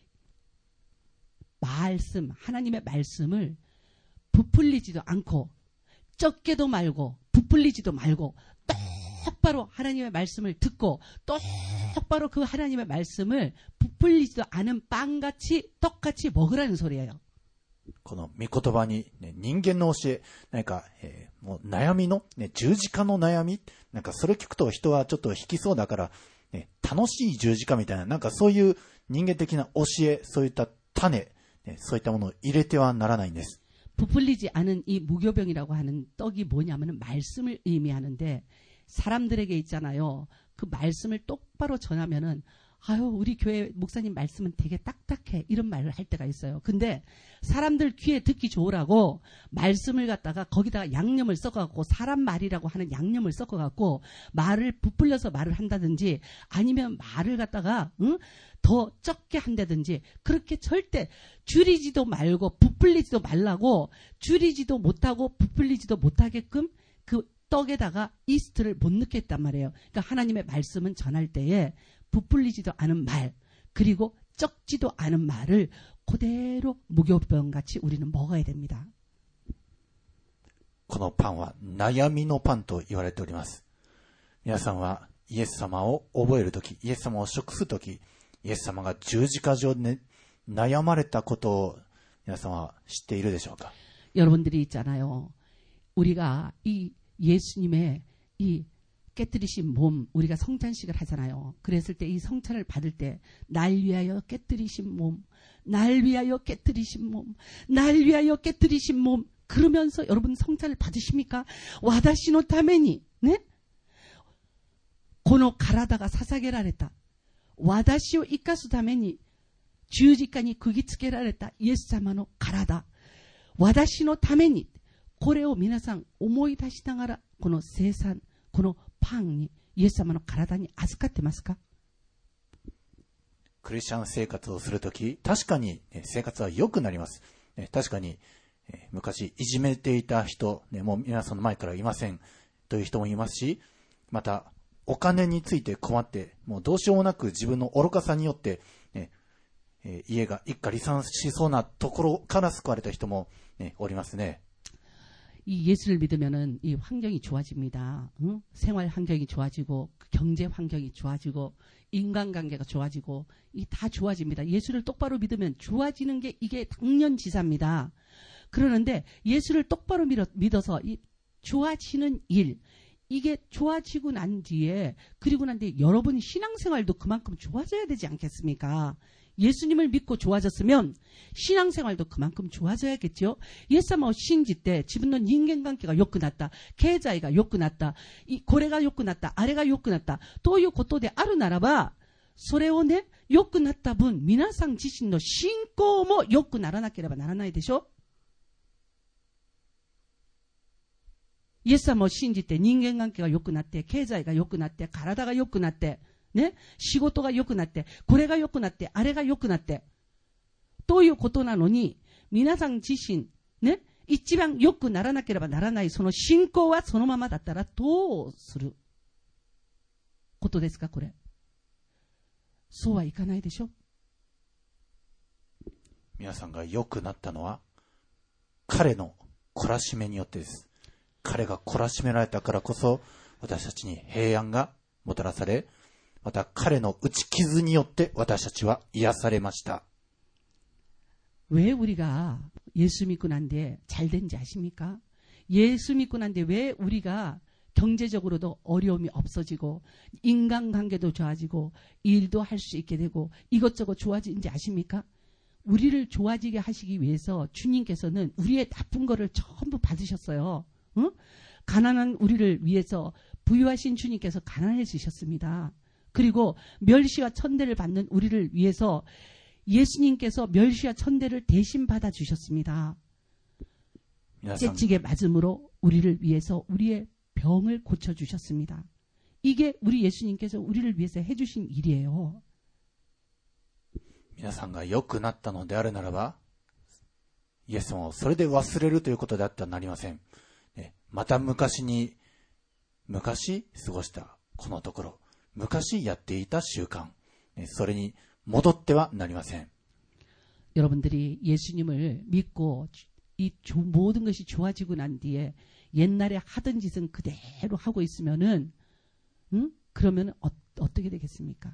[SPEAKER 1] 말씀, 하나님의 말씀을 부풀리지도 않고 적게도 말고 부풀리지도 말고 똑바로 하나님의 말씀을 듣고 똑바로 그 하나님의 말씀을 부풀리지도 않은 빵같이 떡같이 먹으라는 소리예요.
[SPEAKER 2] この御言葉に、ね、人間の教え、なんか、えー、もう悩みの、ね、十字架の悩み、なんかそれ聞くと人はちょっと引きそうだから、ね、楽しい十字架みたいな、なんかそういう人間的な教え、そういった種、ね、そういったものを入れてはならないんです。
[SPEAKER 1] 부풀리지 않은 이 무교병이라고 하는 떡이 뭐냐면 말씀을 의미하는데 사람들에게 있잖아요. 그 말씀을 똑바로 전하면은 아유 우리 교회 목사님 말씀은 되게 딱딱해 이런 말을 할 때가 있어요. 근데 사람들 귀에 듣기 좋으라고 말씀을 갖다가 거기다가 양념을 섞어갖고 사람 말이라고 하는 양념을 섞어갖고 말을 부풀려서 말을 한다든지 아니면 말을 갖다가 응? 더 적게 한다든지 그렇게 절대 줄이지도 말고 부풀리지도 말라고 줄이지도 못하고 부풀리지도 못하게끔 그 떡에다가 이스트를 못 넣겠단 말이에요. 그러니까 하나님의 말씀은 전할 때에 부풀리지도 않은 말 그리고 적지도 않은 말을 그대로 무교병같이 우리는 먹어야 됩니다.
[SPEAKER 2] このパンは悩みのパンと言われております。皆さんはイエス様を覚えるとき、イエス様を食すとき、イエス様が十字架上で悩まれたことを皆さんは知っているでしょうか?
[SPEAKER 1] 여러분들이 있잖아요. 우리가 이 예수님의 이 깨뜨리신 몸 우리가 성찬식을 하잖아요. 그랬을 때 이 성찬을 받을 때 날 위하여 깨뜨리신 몸, 날 위하여 깨뜨리신 몸, 날 위하여 깨뜨리신 몸 그러면서 여러분 성찬을 받으십니까? 와다시노 타메니 네? 고노 가라다가 사사게라랬다. 와다시오 이카수 타메니 주지카니 그기つけられた イエス様の 가라다. 와다시노 타메니 これを皆さん思い出しながらこの生産このパンにイエス様の体に預かってますか?
[SPEAKER 2] クリスチャン生活をするとき、確かに、ね、生活は良くなります。ね、確かに、えー、昔いじめていた人、ね、もう皆さんの前からいませんという人もいますし、またお金について困って、もうどうしようもなく自分の愚かさによって、ねえー、家が一家離散しそうなところから救われた人も、ね、おりますね。
[SPEAKER 1] 이 예수를 믿으면은 이 환경이 좋아집니다. 응? 생활 환경이 좋아지고 경제 환경이 좋아지고 인간관계가 좋아지고 이 다 좋아집니다. 예수를 똑바로 믿으면 좋아지는 게 이게 당연지사입니다. 그러는데 예수를 똑바로 믿어, 믿어서 이 좋아지는 일 이게 좋아지고 난 뒤에 그리고 난 뒤에 여러분 신앙생활도 그만큼 좋아져야 되지 않겠습니까? 예수님을 믿고 좋아졌으면 신앙생활도 그만큼 좋아져야겠죠. 예수様を信じて自分の人間関係が良くなった、経済が良くなった、これが良くなった、あれが良くなったということであるならば、それをね、良くなった分、皆さん自身の信仰も良くならなければならないでしょ。イエス様を信じて人間関係が良くなって、経済が良くなって、体が良くなって、ね、仕事が良くなって、これが良くなって、あれが良くなって、 ということなのに、皆さん自身、ね、一番よくならなければならない、その信仰はそのままだったらどうすることですか、これ。そうはいかないでしょ。
[SPEAKER 2] 皆さんが良くなったのは、彼の懲らしめによってです。彼が懲らしめられたからこそ、私たちに平安がもたらされ、また彼の打ち傷によって私たちは癒されました。
[SPEAKER 1] 왜 우리가 예수 믿고 난데 잘 된지 아십니까? 예수 믿고 난데 왜 우리가 경제적으로도 어려움이 없어지고 인간관계도 좋아지고 일도 할 수 있게 되고 이것저것 좋아지는지 아십니까? 우리를 좋아지게 하시기 위해서 주님께서는 우리의 나쁜 거를 전부 받으셨어요. 응? 가난한 우리를 위해서 부유하신 주님께서 가난해지셨습니다. 그리고 멸시와 천대를 받는 우리를 위해서 예수님께서 멸시와 천대를 대신 받아주셨습니다. 채찍에 맞음으로 우리를 위해서 우리의 병을 고쳐주셨습니다. 이게 우리 예수님께서 우리를 위해서 해주신 일이에요.
[SPEAKER 2] 皆さんが良くなったのであるならば、イエス様をそれで忘れるということであってはなりません。また昔に、昔過ごしたこのところ、昔やっていた習慣、それに戻ってはなりません。
[SPEAKER 1] 여러분들이 예수님을 믿고 이 모든 것이 좋아지고 난 뒤에 옛날에 하던 짓은 그대로 하고 있으면은, 응? 그러면 어, 어떻게 되겠습니까?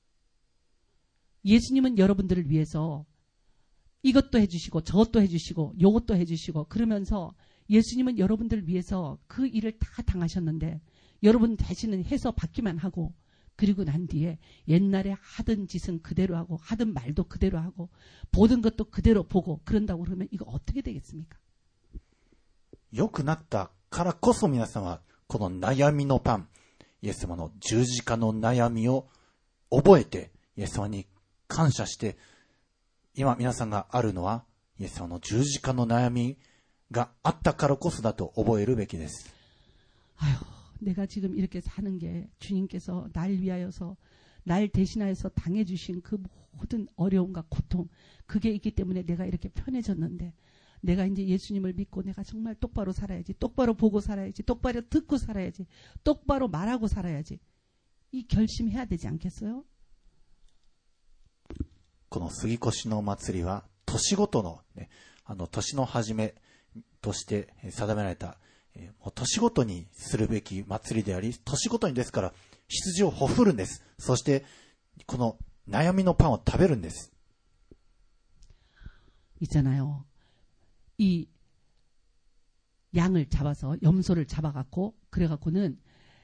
[SPEAKER 1] 예수님은 여러분들을 위해서 이것도 해주시고 저것도 해주시고 요것도 해주시고 그러면서 예수님은 여러분들을 위해서 그 일을 다 당하셨는데 여러분 대신은 해서 받기만 하고 그리고 난 뒤에 옛날에 하던 짓은 그대로 하고 하던 말도 그대로 하고 보던 것도 그대로 보고 그런다고 그러면 이거 어떻게 되겠습니까?
[SPEAKER 2] 良くなったからこそ皆さんはこの悩みのパン、イエス様の十字架の悩みを覚えてイエス様に感謝して、今皆さんがあるのはイエス様の十字架の悩み가あったからこそだと覚えるべきです。
[SPEAKER 1] 아유, 내가 지금 이렇게 사는 게 주님께서 날 위하여서 날 대신하여서 당해주신 그 모든 어려움과 고통 그게 있기 때문에 내가 이렇게 편해졌는데 내가 이제 예수님을 믿고 내가 정말 똑바로 살아야지, 똑바로 보고 살아야지, 똑바로 듣고 살아야지, 똑바로 말하고 살아야지. 이 결심해야 되지 않겠어요?
[SPEAKER 2] この杉越の祭りは年ごとの、ね、あの年の初めとして定められた、えー、もう年ごとにするべき祭りであり、年ごとにですから羊をほふるんです。そしてこの悩みのパンを食べるんです。
[SPEAKER 1] 있잖아요. 이 양을 잡아서 염소를 잡아갖고 그래갖고는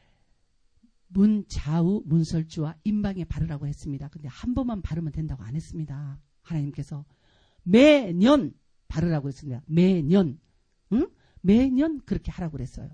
[SPEAKER 1] 문 좌우 문설주와 임방에 바르라고 했습니다. 근데 한 번만 바르면 된다고 안 했습니다. 하나님께서 매년 바르라고 했습니다. 매년, 응? 매년 그렇게 하라고 그랬어요.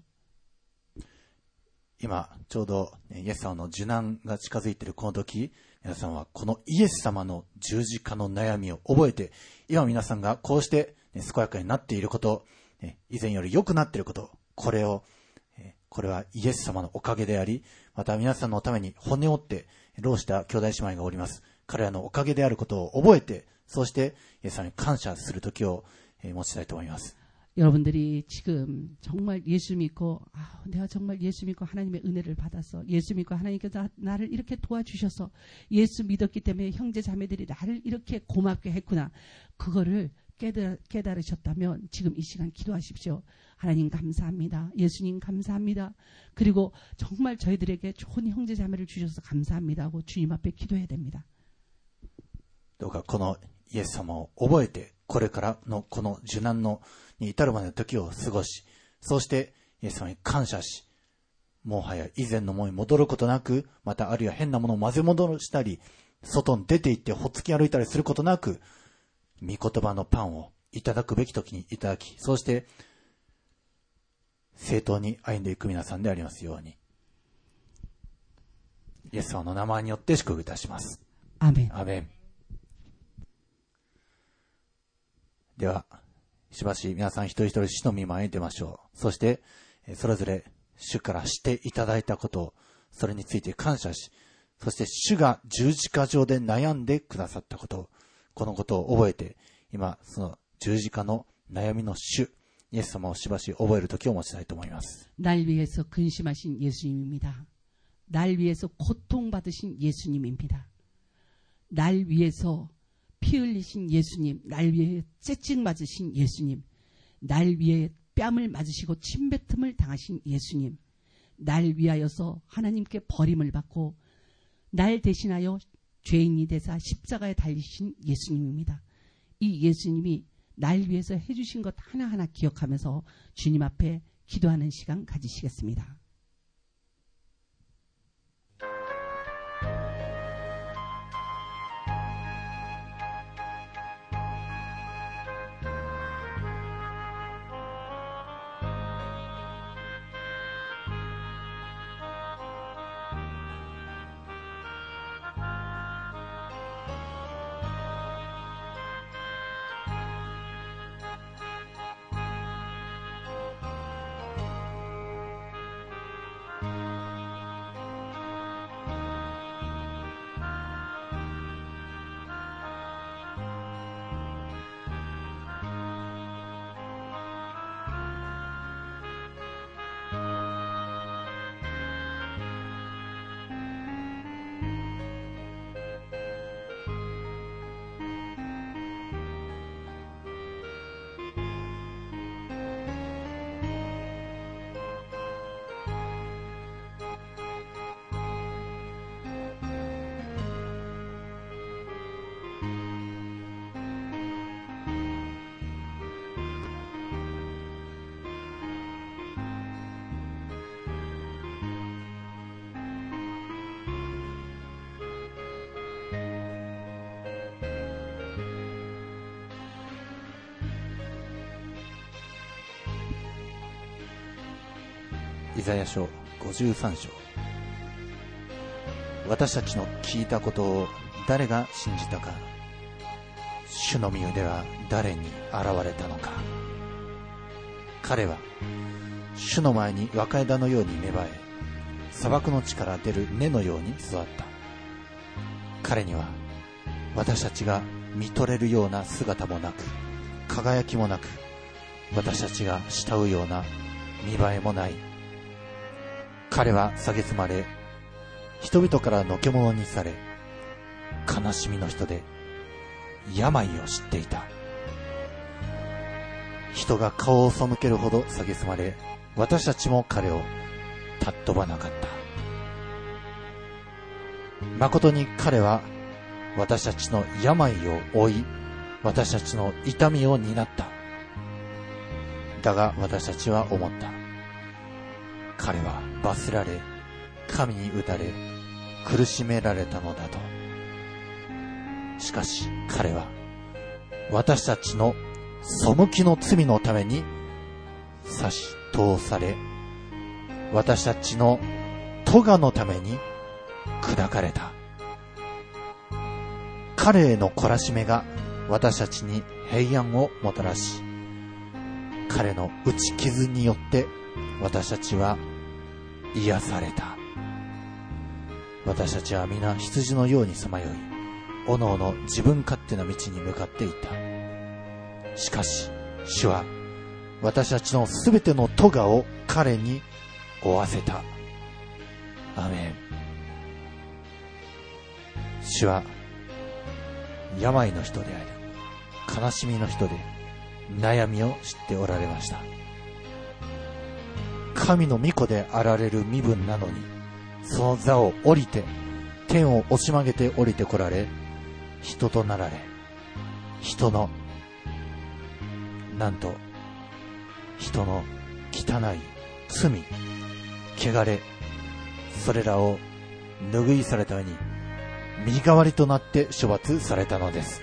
[SPEAKER 2] 今ちょうどイエス様の受難が近づいているこの時、皆さんはこのイエス様の十字架の悩みを覚えて、今皆さんがこうして健やかになっていること、以前より良くなっていること、これをこれはイエス様のおかげであり、また皆さんのために骨折って労した兄弟姉妹がおります。彼らのおかげであることを覚えて、そしてイエス様に感謝する時を持ちたいと思います。
[SPEAKER 1] 여러분들이 지금 정말 예수 믿고 아, 내가 정말 예수 믿고 하나님의 은혜를 받았어. 예수 믿고 하나님께서 나를 이렇게 도와주셔서 예수 믿었기 때문에 형제 자매들이 나를 이렇게 고맙게 했구나. 그거를 깨달, 깨달으셨다면 지금 이 시간 기도하십시오. 하나님 감사합니다. 예수님 감사합니다. 그리고 정말 저희들에게 좋은 형제 자매를 주셔서 감사합니다 하고 주님 앞에 기도해야 됩니다.
[SPEAKER 2] どうかこのイエス様を覚えて、これからのこの受難のに至るまでの時を過ごし、そうしてイエス様に感謝し、もはや以前のものに戻ることなく、またあるいは変なものを混ぜ戻したり、外に出て行ってほっつき歩いたりすることなく、御言葉のパンをいただくべき時にいただき、そうして正当に歩んでいく皆さんでありますように、イエス様の名前によって祝福いたします。
[SPEAKER 1] アーメン。
[SPEAKER 2] アーメン。ではしばし皆さん一人一人主の御前に出ましょう。そしてそれぞれ主からしていただいたこと、それについて感謝し、そして主が十字架上で悩んでくださったこと、 このことを覚えて、今、その十字架の悩みの主、イエス様をしばし覚える時を持ちたいと思います。
[SPEAKER 1] 날 위해서 근심하신 예수님입니다. 날 위해서 고통받으신 예수님입니다. 날 위해서 피 흘리신 예수님, 날 위해 채찍 맞으신 예수님, 날 위해 뺨을 맞으시고 침뱉음을 당하신 예수님, 날 위하여서 하나님께 버림을 받고 날 대신하여 죄인이 되사 십자가에 달리신 예수님입니다. 이 예수님이 날 위해서 해주신 것 하나하나 기억하면서 주님 앞에 기도하는 시간 가지시겠습니다.
[SPEAKER 2] イザヤ書ごじゅうさん章。私たちの聞いたことを誰が信じたか。主の御腕は誰に現れたのか。彼は主の前に若枝のように芽生え、砂漠の地から出る根のように育った。彼には私たちが見とれるような姿もなく、輝きもなく、私たちが慕うような見栄えもない。彼は蔑まれ、人々からのけ者にされ、悲しみの人で病を知っていた。人が顔を背けるほど蔑まれ、私たちも彼を尊ばなかった。誠に彼は私たちの病を負い、私たちの痛みを担った。だが私たちは思った。彼は罰せられ、神に打たれ、苦しめられたのだと。しかし彼は私たちの背きの罪のために差し通され、私たちの咎のために砕かれた。彼への懲らしめが私たちに平安をもたらし、彼の打ち傷によって私たちは癒された。私たちは皆羊のようにさまよい、おのおの自分勝手な道に向かっていった。しかし主は私たちのすべての咎を彼に負わせた。アーメン。主は病の人であり、悲しみの人で、悩みを知っておられました。神の御子であられる身分なのに、その座を降りて、天を押し曲げて降りてこられ、人となられ、人の、なんと、人の汚い罪、汚れ、それらを拭い去るために、身代わりとなって処罰されたのです。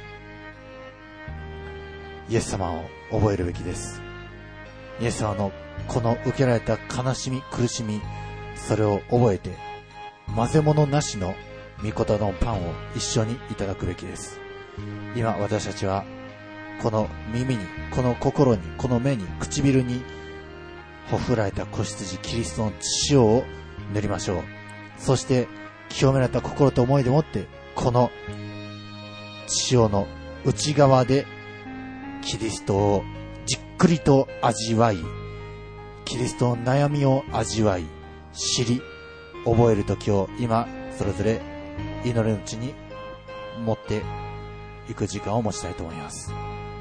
[SPEAKER 2] イエス様を覚えるべきです。イエス様のこの受けられた悲しみ、苦しみ、それを覚えて、混ぜ物なしの御言のパンを一緒にいただくべきです。今私たちはこの耳に、この心に、この目に、唇にほふられた子羊キリストの血を塗りましょう。そして清められた心と思いでもって、この血潮の内側でキリストをじっくりと味わい、キリストの悩みを味わい、知り、覚える時を今それぞれ祈りのうちに持っていく時間を持ちたいと思います。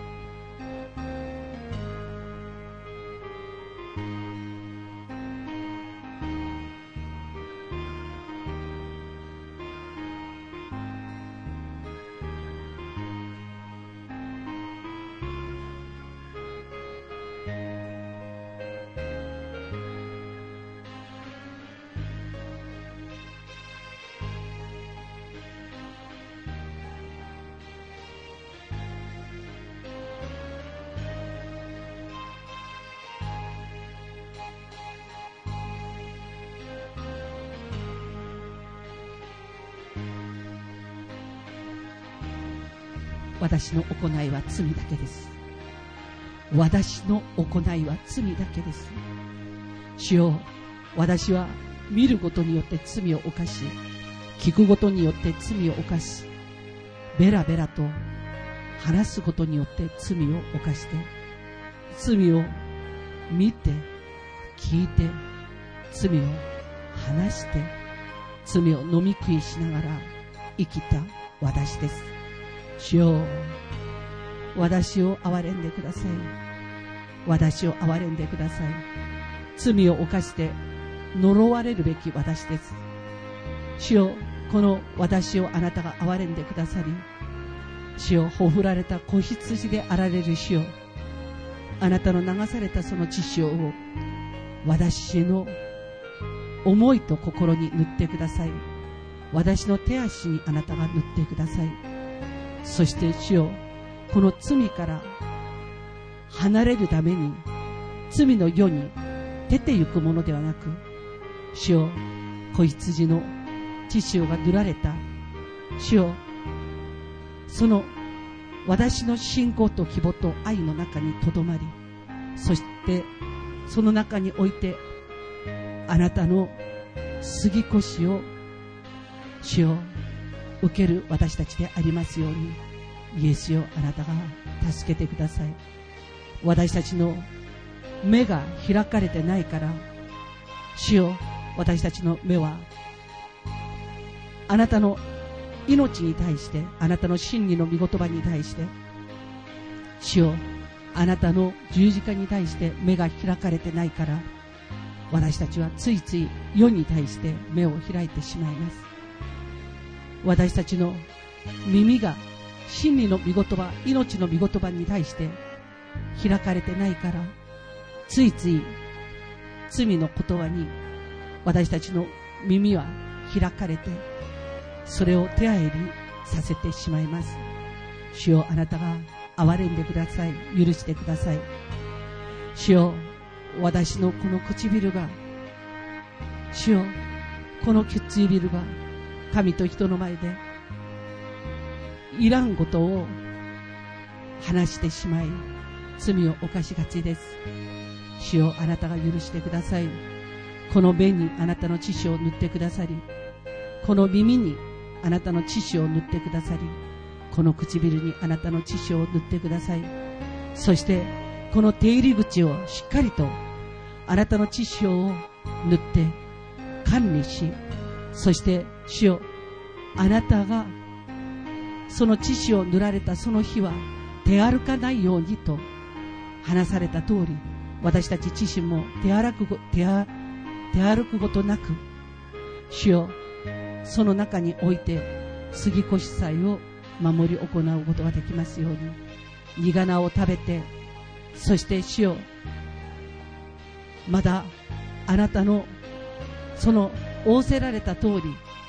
[SPEAKER 1] 私の行いは罪だけです。私の行いは罪だけです。主よ、私は見ることによって罪を犯し、聞くことによって罪を犯し、ベラベラと話すことによって罪を犯して、罪を見て聞いて罪を話して罪を飲み食いしながら生きた私です。主よ、私を憐れんでください。私を憐れんでください。罪を犯して呪われるべき私です。主よ、この私をあなたが憐れんでくださり、主よ、ほふられた子羊であられる主よ、あなたの流されたその血潮を私の思いと心に塗ってください。私の手足にあなたが塗ってください。そして主よ、この罪から離れるために罪の世に出て行くものではなく、主よ、子羊の血潮が塗られた主よ、その私の信仰と希望と愛の中にとどまり、そしてその中においてあなたの杉越を主よ受ける私たちでありますように、イエスよ、あなたが助けてください。私たちの目が開かれてないから、主よ、私たちの目はあなたの命に対して、あなたの真理の御言葉に対して、主よ、あなたの十字架に対して目が開かれてないから、私たちはついつい世に対して目を開いてしまいます。私たちの耳が真理の御言葉、命の御言葉に対して開かれてないから、ついつい罪の言葉に私たちの耳は開かれて、それを手合りさせてしまいます。主よ、あなたが憐れんでください。許してください。主よ、私のこの唇が、主よ、この唇が神と人の前でいらんことを話してしまい、罪を犯しがちです。主よ、あなたが許してください。この目にあなたの血潮を塗ってくださり、この耳にあなたの血潮を塗ってくださり、この唇にあなたの血潮を塗ってください。そしてこの出入り口をしっかりとあなたの血潮を塗って管理し、そして主よ、あなたがその血潮を塗られたその日は出歩かないようにと話された通り、私たち自身も出歩くご、出歩出歩くことなく、主よ、その中において杉越祭を守り行うことができますように、煮花を食べて、そして主よ、まだあなたのその仰せられた通り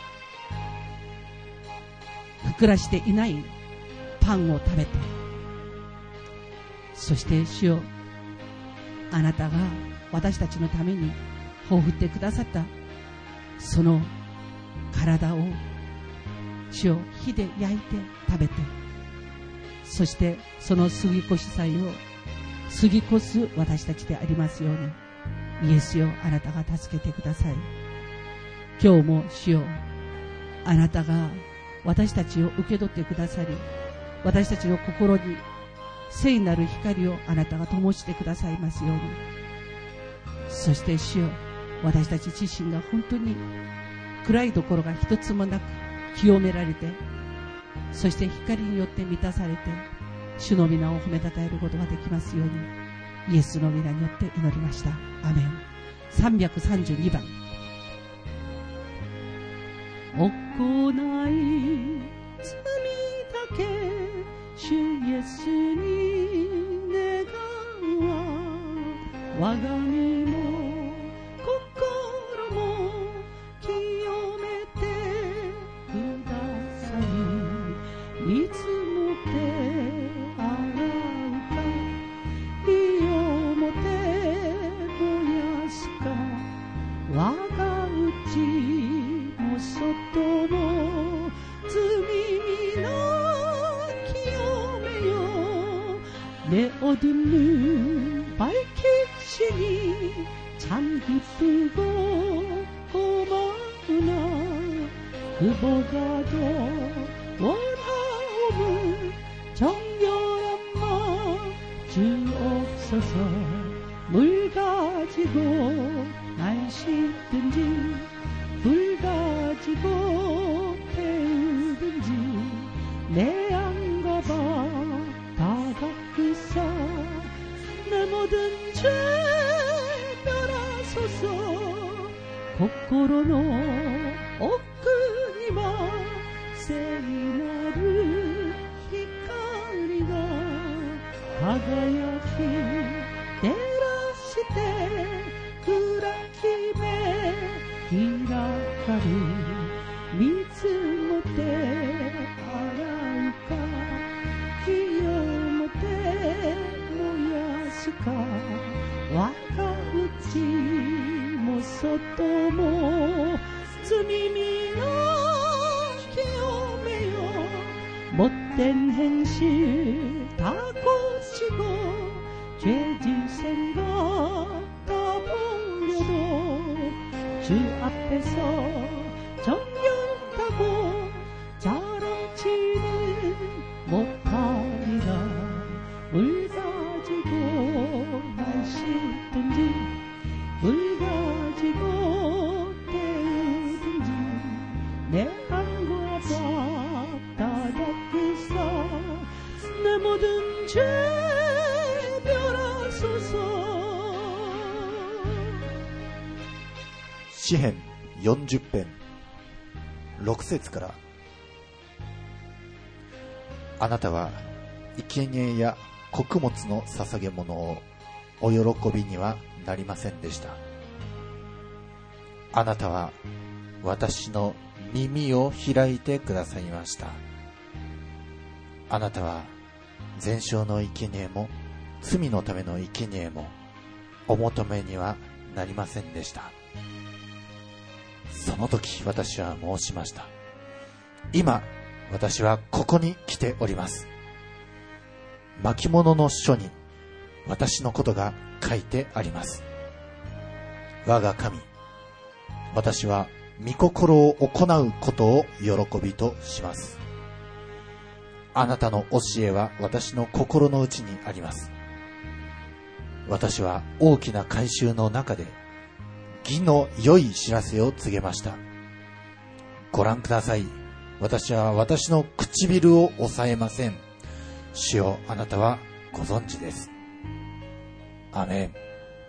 [SPEAKER 1] ふっくらしていないパンを食べて、そして主よ、あなたが私たちのためにほふってくださったその体を主よ、火で焼いて食べて、そしてその杉越祭を過ぎ越す私たちでありますように、イエスよ、あなたが助けてください。今日も主よ、あなたが私たちを受け取ってくださり、 私たちの心に聖なる光をあなたが灯してくださいますように。そして主よ、私たち自身が本当に暗いところが一つもなく清められて、そして光によって満たされて、主の皆を褒めたたえることができますように、イエスの皆によって祈りました。アメン。さんびゃくさんじゅうにばん。行い罪だけ主イエスに願うわ、我が身も心も清めてください。見つもって洗うか、火をもて燃やすか、我が内外の罪皆清めよ。내 어둠을 밝히시니 참 기쁘고 고마우나 그보다 더 원하오물 정결한 마음 주옵소서. 물 가지고 날 씻든지 불 가지고 태우든지 내 안과 다 닦으사 내 모든 죄 멸하소서. 거꾸로노 옥근이마 세이나를 히카리가 가가야키 때라시테 그라키메 기라카리 미츠모테 아라우카 기요모테 모야스카 와가우치 모소토모 쯔미미나 기요메요. 못된 행실 다 고치고 죄질 생각 다 버려도 주 앞에서 정결하고 자랑치는 못하리라. 물 가지고 날 씻든지 물 가지고 태우든지 내 안과 다 닦으사 내 모든 죄 멸하소서.
[SPEAKER 2] 詩編よんじゅっ編ろく節から、あなたは生贄や穀物の捧げ物をお喜びにはなりませんでした。あなたは私の耳を開いてくださいました。あなたは全焼の生贄も罪のための生贄もお求めにはなりませんでした。その時私は申しました。今私はここに来ております。巻物の書に私のことが書いてあります。我が神、私は御心を行うことを喜びとします。あなたの教えは私の心の内にあります。私は大きな改宗の中で義の良い知らせを告げました。ご覧ください。私は私の唇を抑えません。主よ、あなたはご存知です。アメン。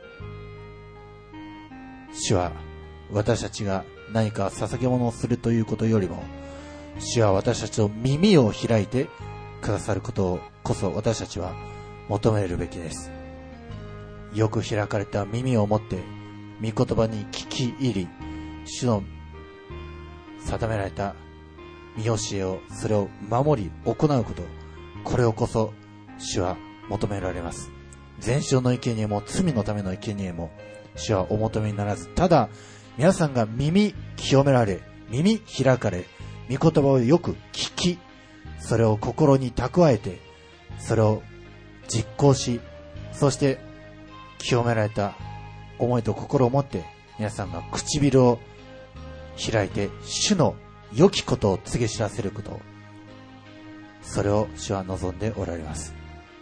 [SPEAKER 2] 主は私たちが何か捧げ物をするということよりも、主は私たちの耳を開いてくださることをこそ私たちは求めるべきです。よく開かれた耳を持って御言葉に聞き入り、主の定められた御教えを、それを守り行うこと、これをこそ主は求められます。全焼の生贄も罪のための生贄も主はお求めにならず、ただ皆さんが耳清められ、耳開かれ、御言葉をよく聞き、それを心に蓄えて、それを実行し、そして清められた思いと心を持って皆さんが唇を開いて主の良きことを告げ知らせること、 それを主は望んでおられます。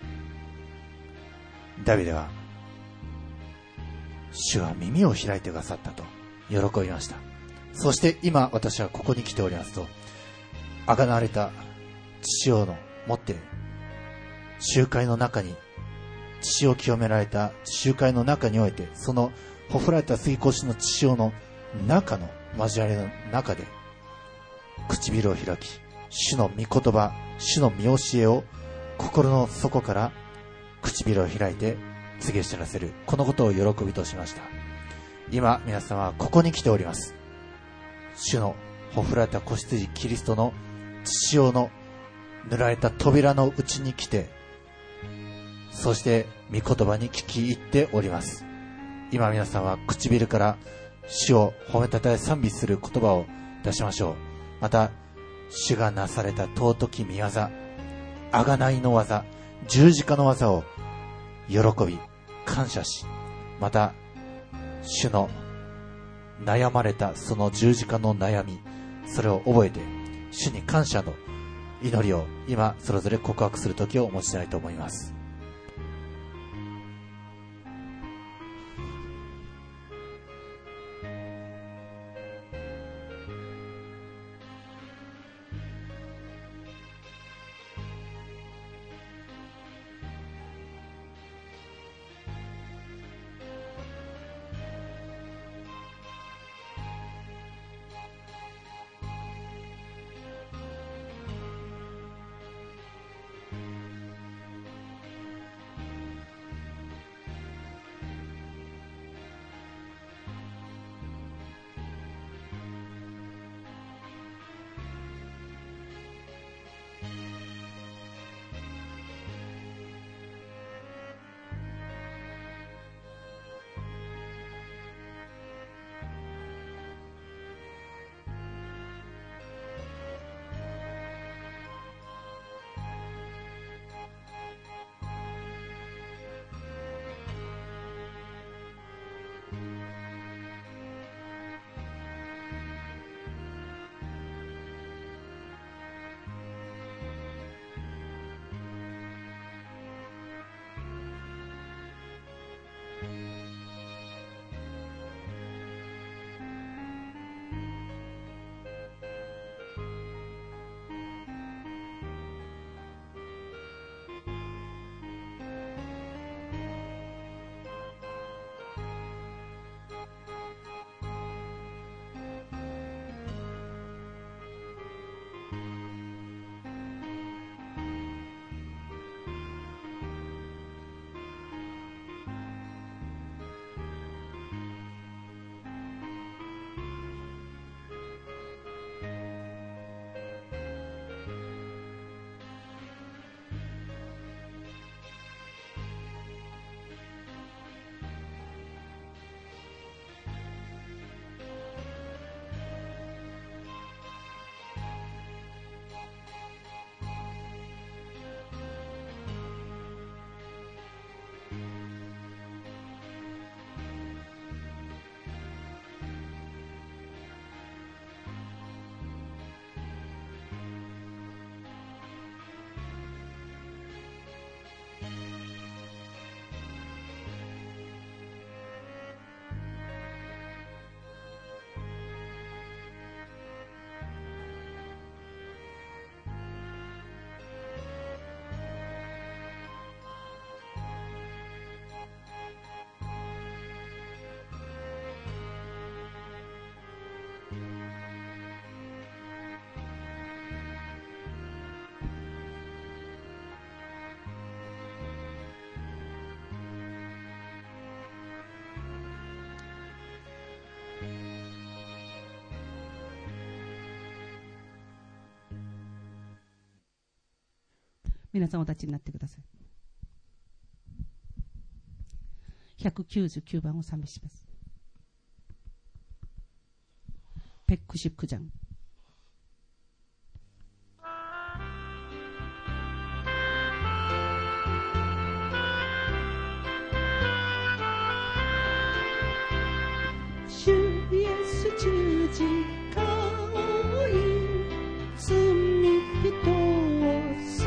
[SPEAKER 2] ダビデは主は耳を開いてくださったと喜びました。そして今私はここに来ておりますと、贖われた父をの持って集会の中に、父を清められた集会の中において、そのほふられた杉越の父をの中の交わりの中で唇を開き、主の御言葉、主の御教えを心の底から唇を開いて告げ知らせる、このことを喜びとしました。今皆様はここに来ております。主のほふられた子羊キリストの血潮の塗られた扉のうちに来て、そして御言葉に聞き入っております。今皆さんは唇から主を褒めたたえ賛美する言葉を出しましょう。また主がなされた尊き御業、贖いの技、十字架の技を喜び感謝し、また主の悩まれたその十字架の悩み、それを覚えて主に感謝の祈りを今それぞれ告白する時をお持ちたいと思います。
[SPEAKER 1] 皆さんお立ちになってください。ひゃくきゅうじゅうきゅうばんを賛美します。백구십구 장 주 예수 주지가이 숨이 비도서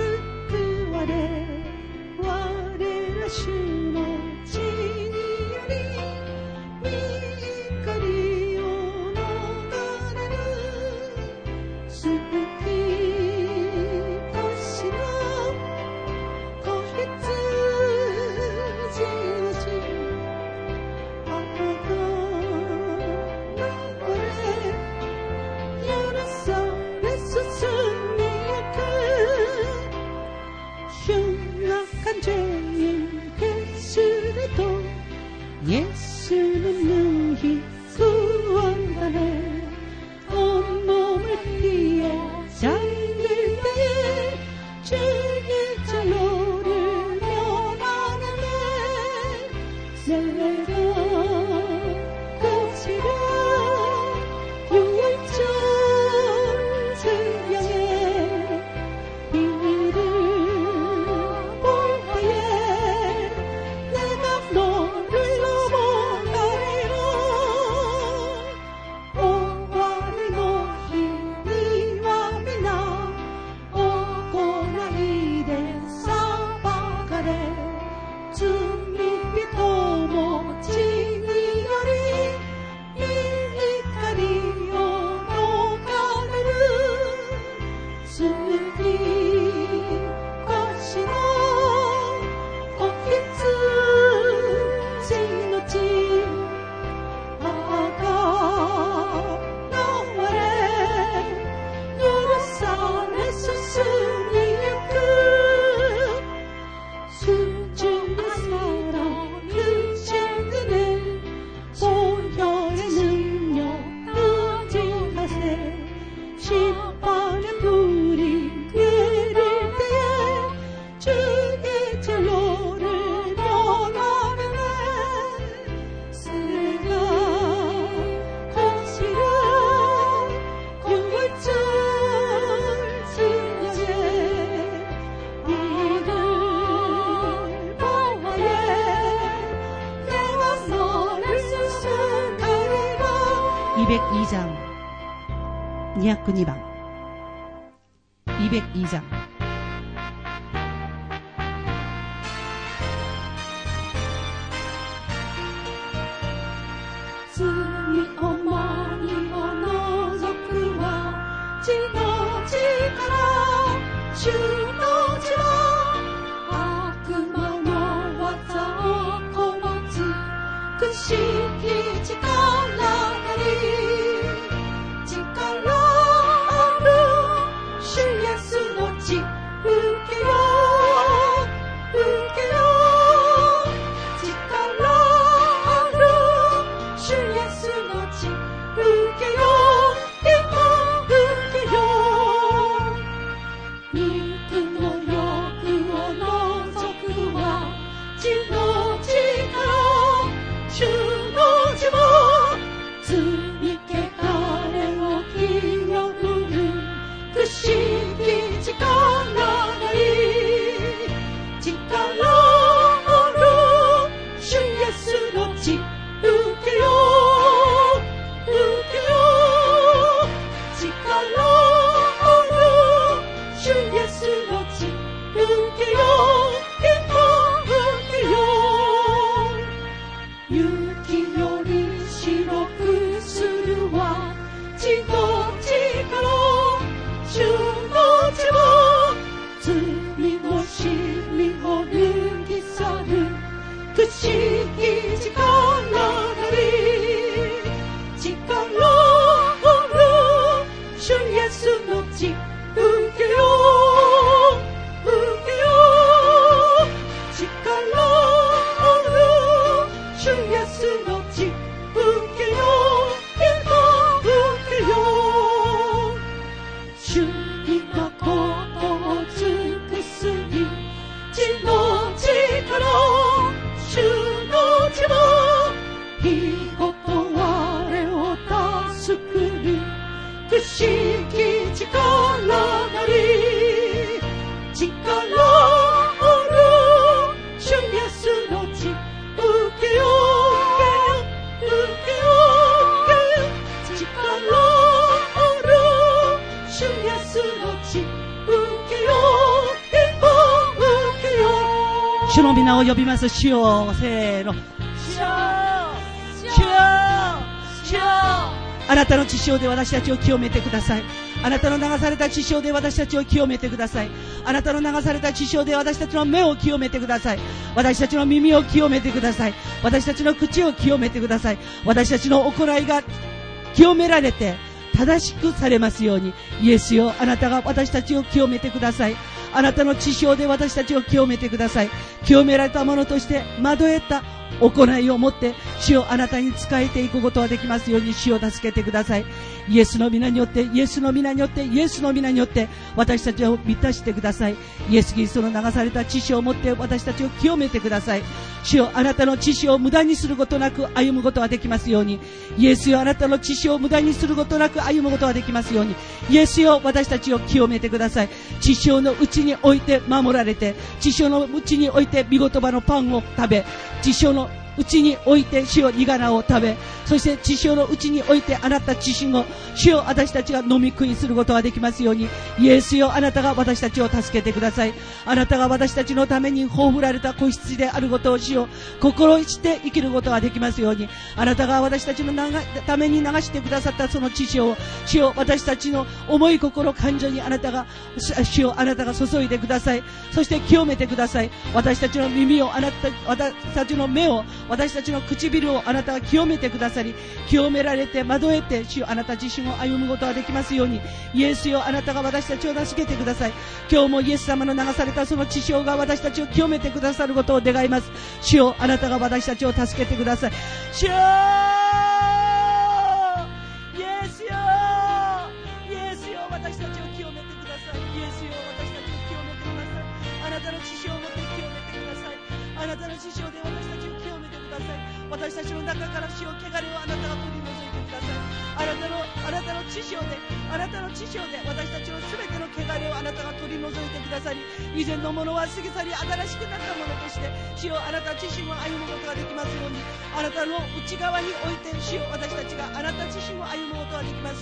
[SPEAKER 1] にひゃくにばん이백이 장罪重荷を除くは地の力主の血は悪魔の技をこつくしき力なり力ある主イエスの血受けよ受けよ力ある主イエスの血受けよ今受けよ肉の欲を除くは血の力主の血も罪汚れを清くるくしき力なり力ある主イエスの血受けよ受けよ力ある主イエスの血受けよ今受けよ雪より白くするは血の力主の血は罪のしみを脱ぎ去る不思議力なり力ある主イエスの血受けよ受けよ力ある主イエスの血受けよ今受けよ主に誠を尽くすに血の力主の血は日ごと我を助くる不思議力なり力ある主イエスの血受けよ受けよ力ある主イエスの血受けよ今受けよ主の皆を呼びます主よせーの主よ主よ主よあなたの血潮で私たちを清めてください。あなたの流された血潮で私たちを清めてください。あなたの流された血潮で私たちの目を清めてください。私たちの耳を清めてください。私たちの口を清めてください。私たちの行いが清められて正しくされますように。イエスよ、あなたが私たちを清めてください。あなたの血潮で私たちを清めてください。清められたものとして惑えた行いを持って主をあなたに仕えていくことができますように主を助けてください。イエスの皆によってイエスの皆によってイエスの皆によって私たちを満たしてください。イエス・キリストの流された血潮を持って私たちを清めてください。主よ、あなたの血潮を無駄にすることなく歩むことができますように。イエスよ、あなたの血潮を無駄にすることなく歩むことができますように。イエスよ、私たちを清めてください。血潮のうちにおいて守られて、血潮のうちにおいて御言葉のパンを食べ、血潮のうちにおいて主よニガラを食べ、そして血潮のうちにおいてあなた自身を主よ私たちが飲み食いすることができますように。イエスよ、あなたが私たちを助けてください。あなたが私たちのために葬られた子羊であることを主よ心して生きることができますように。あなたが私たちのために流してくださったその血潮を主よ私たちの思い心感情にあなたが主よあなたが注いでください。そして清めてください。私たちの耳をあなた私たちの目を私たちの唇をあなたが清めてくださり、清められて惑えて主よあなた自身を歩むことができますように。イエスよ、あなたが私たちを助けてください。今日もイエス様の流されたその血潮が私たちを清めてくださることを願います。主よ、あなたが私たちを助けてください。主よ、イエスよ、イエスよ、私たちを清めてください。イエスよ、私たちを清めてください。あなたの血潮を持って清めてください。あなたの血潮で私たちを清めてください。私たちの中から死を汚れをあなたが取り除いてください。あなたのあなたの血潮であなたの血潮で私たちのすべての汚れをあなたが取り除いてくださり、以前のものは過ぎ去り新しくなったものとして主よあなた自身を歩むことができますように。あなたの内側において主よ私たちがあなた自身を歩むことができますように。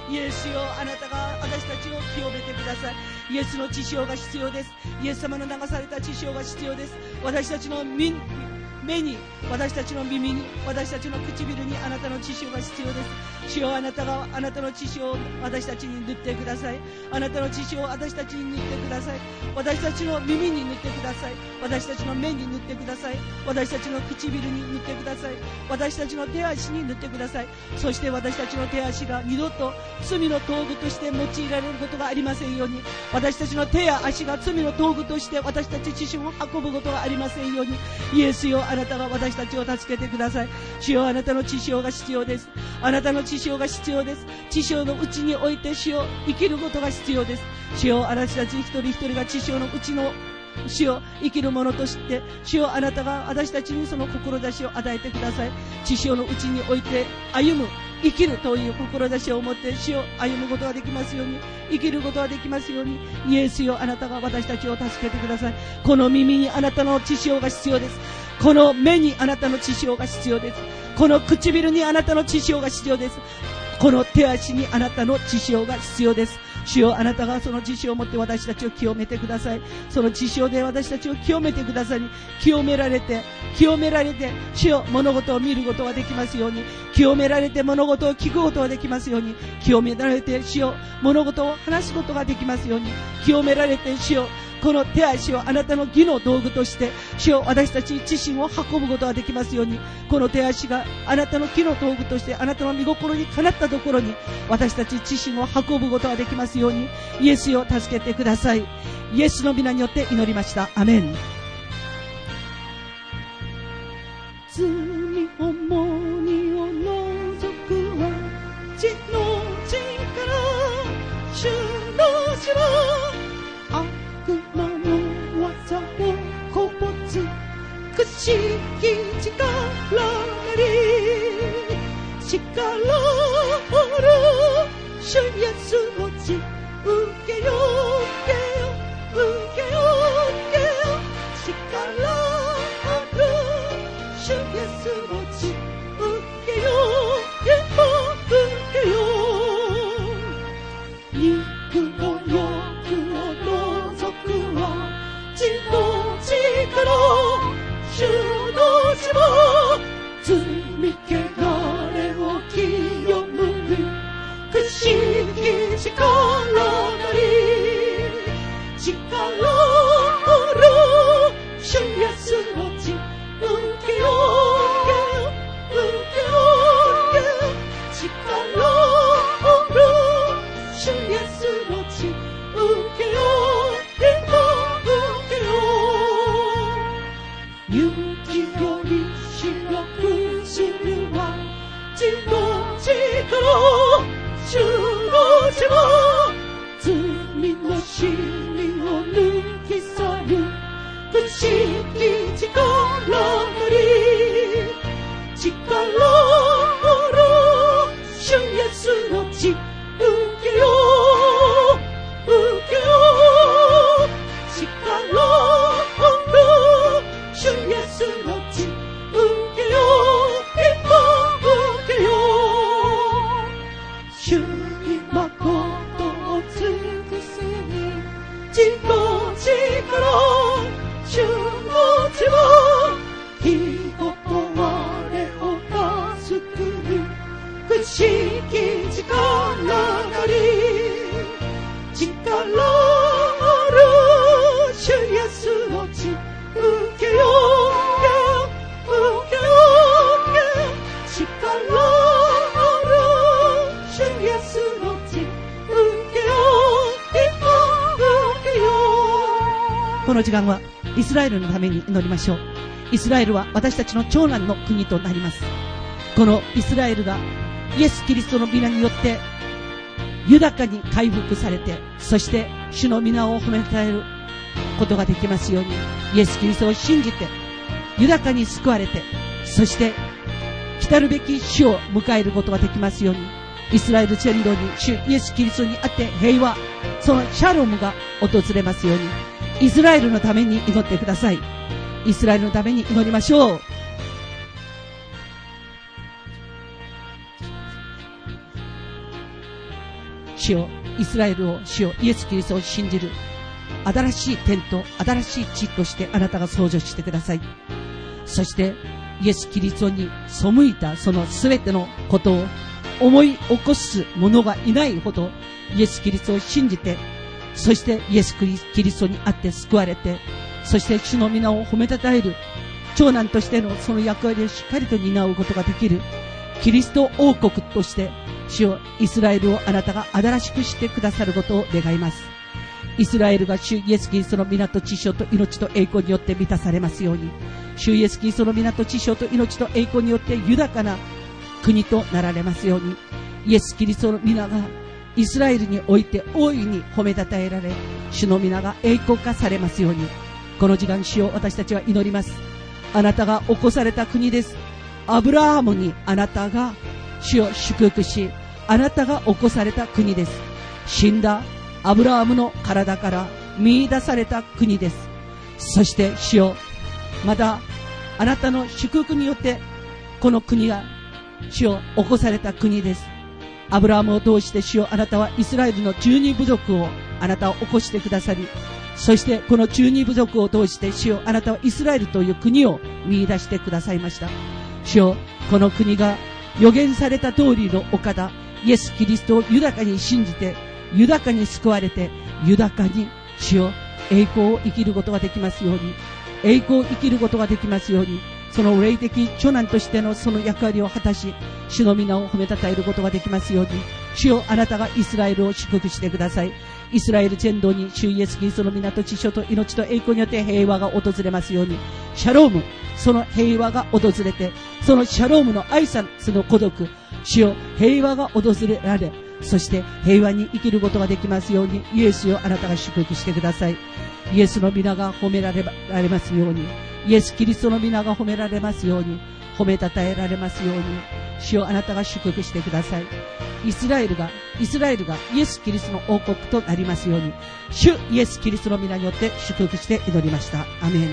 [SPEAKER 1] イエスよ、あなたが私たちを清めてください。イエスの血潮が必要です。イエス様の流された血潮が必要です。私たちの身目に、私たちの耳に、私たちの唇にあなたの血潮が必要です。主よ、あなたがあなたの血潮を私たちに塗ってください。あなたの血潮を私たちに塗ってください。私たちの耳に塗ってください。私たちの目に塗ってください。私たちの唇に塗ってください。私たちの手足に塗ってください。そして私たちの手足が二度と罪の道具として用いられることがありませんように、私たちの手や足が罪の道具として私たち自身を運ぶことがありませんように、イエスよ、あなたが私たちを助けてください。主よ、あなたの血潮が必要です。あなたの血潮が必要です。血潮のうちにおいて主よ、生きることが必要です。主よ、私たち一人一人が血潮のうちの主よ、生きるものとして、主よ、あなたが私たちにその志を与えてください。血潮のうちにおいて歩む、生きるという志を持って主を歩むことができますように、生きることができますように、イエスよ、あなたが私たちを助けてください。この耳にあなたの血潮が必要です。この目にあなたの血潮が必要です。この唇にあなたの血潮が必要です。この手足にあなたの血潮が必要です。主よ、あなたがその血潮を持って私たちを清めてください。その血潮で私たちを清めてくださり、清められて清められて主よ、物事を見ることができますように、清められて物事を聞くことができますように、清められて主よ、物事を話すことができますように、清められて主よ、この手足をあなたの義の道具として主よ、私たち自身を運ぶことができますように、この手足があなたの義の道具としてあなたの御心にかなったところに私たち自身を運ぶことができますように、イエスを助けてください。イエスの皆によって祈りました。アメン。罪重荷を除くは血の力、主の血は悪魔の技をこぼつくしき力なり、力ある主イエスの血、受けよ受けよ受けよ受けよ、力ある主イエスの血、受けよ受けよ受けよ、肉の欲を除くは血の力、主の血は罪汚れを清む不思議力なり、力ある主イエスの血、受けよ受けよ受けよ、力ある主イエスの血、受けよ受けよ、雪より白くするは血の力、主の血は罪のしみを抜き去る不思議力なり、力ある主イエスの血、受けよ受けよ、力ある主イエスの血、受けよ受けよ、主に誠を尽くすに血の力、主の血は日ごと我を助くる不思議力なり、力ある主イエスの血、受けよ受けよ受けよ、力ある主イエスの血、受けよ受けよ。この時間はイスラエルのために祈りましょう。イスラエルは私たちの長男の国となります。このイスラエルがイエス・キリストの皆によって豊かに回復されて、そして主の皆を褒めたえることができますように、イエス・キリストを信じて豊かに救われて、そして来たるべき主を迎えることができますように、イスラエル全土に主イエス・キリストにあって平和、そのシャロムが訪れますように、イスラエルのために祈ってください。イスラエルのために祈りましょう。 主よ、イスラエルを、主よ、イエス・キリストを信じる新しい天と新しい地としてあなたが創造してください。そしてイエス・キリストに背いたそのすべてのことを思い起こす者がいないほどイエス・キリストを信じて、そしてイエス・キリストにあって救われて、そして主の皆を褒めたたえる長男としてのその役割をしっかりと担うことができるキリスト王国として主よ、イスラエルをあなたが新しくしてくださることを願います。イスラエルが主イエス・キリストの皆と知性と命と栄光によって満たされますように、主イエス・キリストの皆と知性と命と栄光によって豊かな国となられますように、イエス・キリストの皆がイスラエルにおいて大いに褒めたたえられ、主の皆が栄光化されますように、この時間主を私たちは祈ります。あなたが起こされた国です。アブラハムにあなたが主を祝福し、あなたが起こされた国です。死んだアブラハムの体から見出された国です。そして主よ、またあなたの祝福によってこの国が主を起こされた国です。アブラハムを通して主よ、あなたはイスラエルの十二部族をあなたを起こしてくださり、そしてこの十二部族を通して主よ、あなたはイスラエルという国を見出してくださいました。主よ、この国が予言された通りのお方イエス・キリストを豊かに信じて、豊かに救われて、豊かに主よ、栄光を生きることができますように、栄光を生きることができますように、その霊的長男としてのその役割を果たし、主の皆を褒めたたえることができますように、主よ、あなたがイスラエルを祝福してください。イスラエル全土に主イエス・キリストの皆と知性と命と栄光によって平和が訪れますように、シャローム、その平和が訪れて、そのシャロームの挨拶の孤独、主よ、平和が訪れられ、そして平和に生きることができますように、イエスよ、あなたが祝福してください。イエスの皆が褒められますように、イエス・キリストの皆が褒められますように、褒めたたえられますように、主よ、あなたが祝福してください。イスラエルが、イスラエルがイエス・キリストの王国となりますように、主イエス・キリストの皆によって祝福して祈りました。アメン。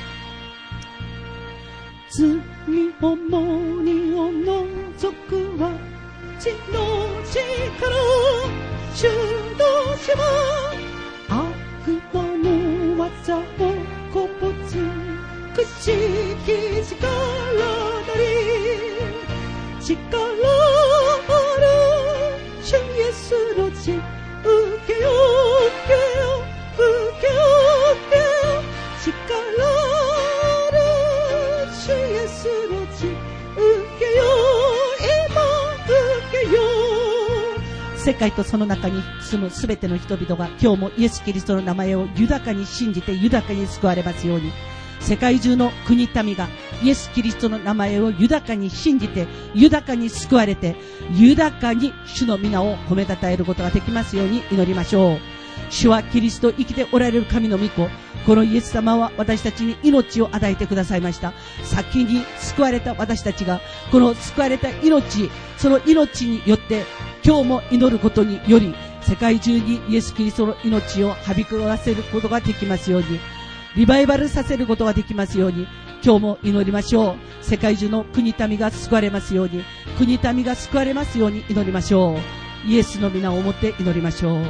[SPEAKER 1] 罪をもにを除くは地の力、主としは悪魔の技をこぼつ口き力なり、力ある主イエスの血、受けよ受けよ受けよ受けよ、力ある主イエスの血、受けよ今受けよ。世界とその中に住むすべての人々が今日もイエス・キリストの名前を豊かに信じて豊かに救われますように、世界中の国民がイエス・キリストの名前を豊かに信じて豊かに救われて、豊かに主の皆を褒めたたえることができますように祈りましょう。主はキリスト、生きておられる神の御子、このイエス様は私たちに命を与えてくださいました。先に救われた私たちがこの救われた命、その命によって今日も祈ることにより、世界中にイエス・キリストの命をはびこらせることができますように、リバイバルさせることができますように、今日も祈りましょう。世界中の国民が救われますように、国民が救われますように祈りましょう。イエスの皆を思って祈りましょう。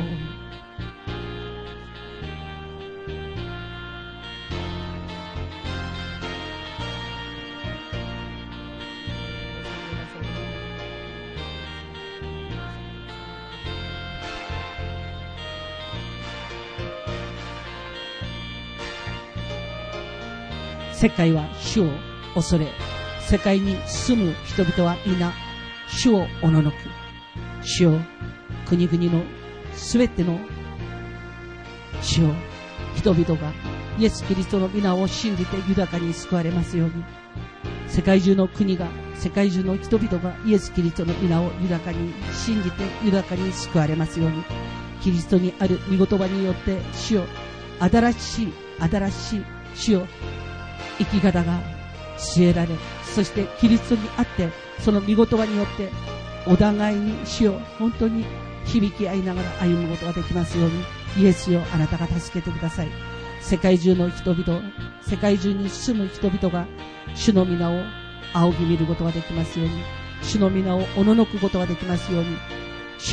[SPEAKER 1] 世界は主を恐れ、世界に住む人々は皆主をおののく。主よ、国々のすべての主よ、人々がイエス・キリストの皆を信じて豊かに救われますように、世界中の国が、世界中の人々がイエス・キリストの皆を豊かに信じて豊かに救われますように、キリストにある御言葉によって主よ、新しい新しい主よ、生き方が据えられ、そしてキリストにあってその御言葉によってお互いに主よ、本当に響き合いながら歩むことができますように、イエスよ、あなたが助けてください。世界中の人々、世界中に住む人々が主の皆を仰ぎ見ることができますように、主の皆をおののくことができますように、主よ、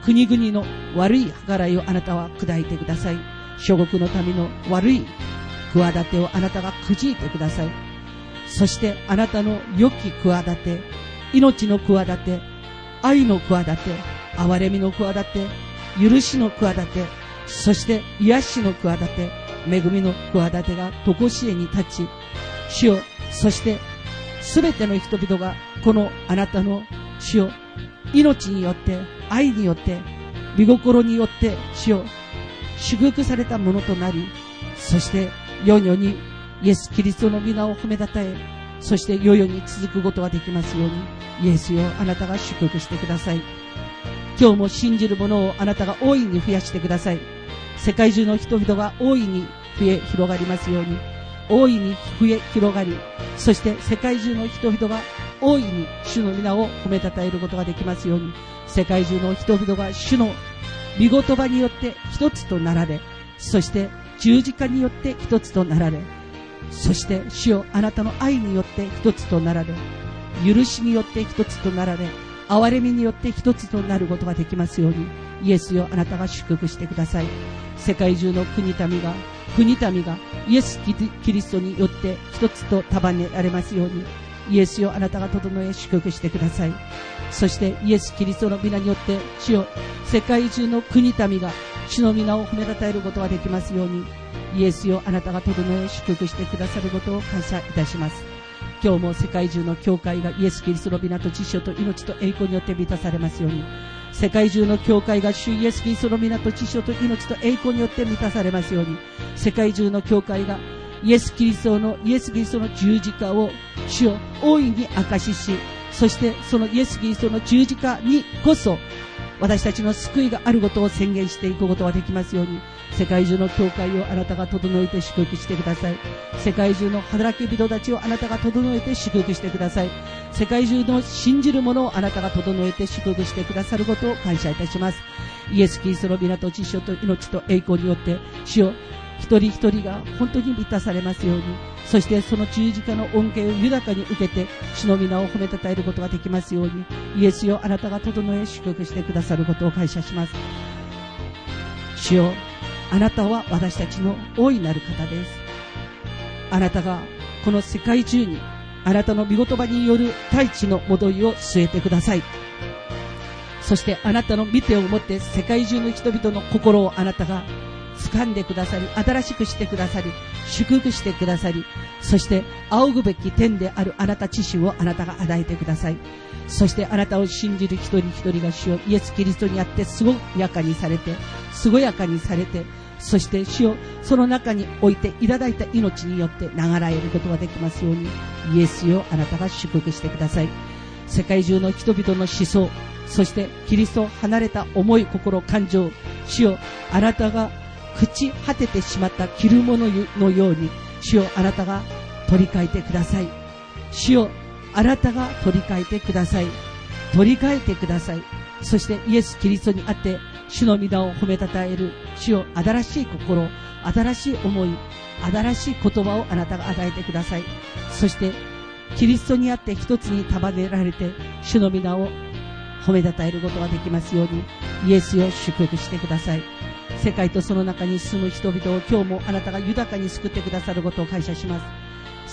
[SPEAKER 1] 国々の悪い計らいをあなたは砕いてください。諸国の民の悪い企てをあなたがくじいてください。そしてあなたの良き企て、命の企て、愛の企て、憐れみの企て、許しの企て、そして癒しの企て、恵みの企てが常しえに立ち、主よ、そしてすべての人々がこのあなたの主よ、命によって、愛によって、御心によって主よ、祝福されたものとなり、そして世々にイエス・キリストの皆を褒めたたえ、そして世々に続くことができますように、イエスよ、あなたが祝福してください。今日も信じる者をあなたが大いに増やしてください。世界中の人々が大いに増え広がりますように、大いに増え広がり、そして世界中の人々が大いに主の皆を褒めたたえることができますように、世界中の人々が主の御言葉によって一つとなられ、そして十字架によって一つとなられ、そして主よ、あなたの愛によって一つとなられ、許しによって一つとなられ、憐れみによって一つとなることができますように、イエスよ、あなたが祝福してください。世界中の国民が国民がイエス・キリストによって一つと束ねられますように、イエスよ、あなたが整え祝福してください。そしてイエス・キリストの皆によって主よ、世界中の国民が主の皆を褒めたたえることができますように、イエスよ、あなたが整え祝福してくださることを感謝いたします。今日も世界中の教会がイエス・キリストの皆と知性と命と栄光によって満たされますように、世界中の教会が主イエス・キリストの皆と知性と命と栄光によって満たされますように、世界中の教会がイエス・キリストのイエス・キリストの十字架を主を大いに証しし、そしてそのイエス・キリストの十字架にこそ私たちの救いがあることを宣言していくことができますように、世界中の教会をあなたが整えて祝福してください。世界中の働き人たちをあなたが整えて祝福してください。世界中の信じる者をあなたが整えて祝福してくださることを感謝いたします。イエス・キリストの皆と知性と命と栄光によって主を一人一人が本当に満たされますように、そしてその十字架の恩恵を豊かに受けて主の皆を褒めたたえることができますように、イエスよ、あなたが整え祝福してくださることを感謝します。主よ、あなたは私たちの大いなる方です。あなたがこの世界中にあなたの御言葉による大地の戻りを据えてください。そしてあなたの御手を持って世界中の人々の心をあなたが掴んでくださり、新しくしてくださり、祝福してくださり、そして仰ぐべき天であるあなた自身をあなたが与えてください。そしてあなたを信じる一人一人が主をイエス・キリストにあって健やかにされて、健やかにされて、そして主をその中に置いていただいた命によって流られることができますように、イエスよ、あなたが祝福してください。世界中の人々の思想、そしてキリストを離れた思い、心、感情、主よ、あなたが朽ち果ててしまった着るもののように、主よ、あなたが取り替えてください。主よ、あなたが取り替えてください。取り替えてください。そしてイエス・キリストにあって主の皆を褒めたたえる主よ、新しい心、新しい思い、新しい言葉をあなたが与えてください。そしてキリストにあって一つに束ねられて主の皆を褒めたたえることができますように、イエスを祝福してください。世界とその中に住む人々を今日もあなたが豊かに救ってくださることを感謝します。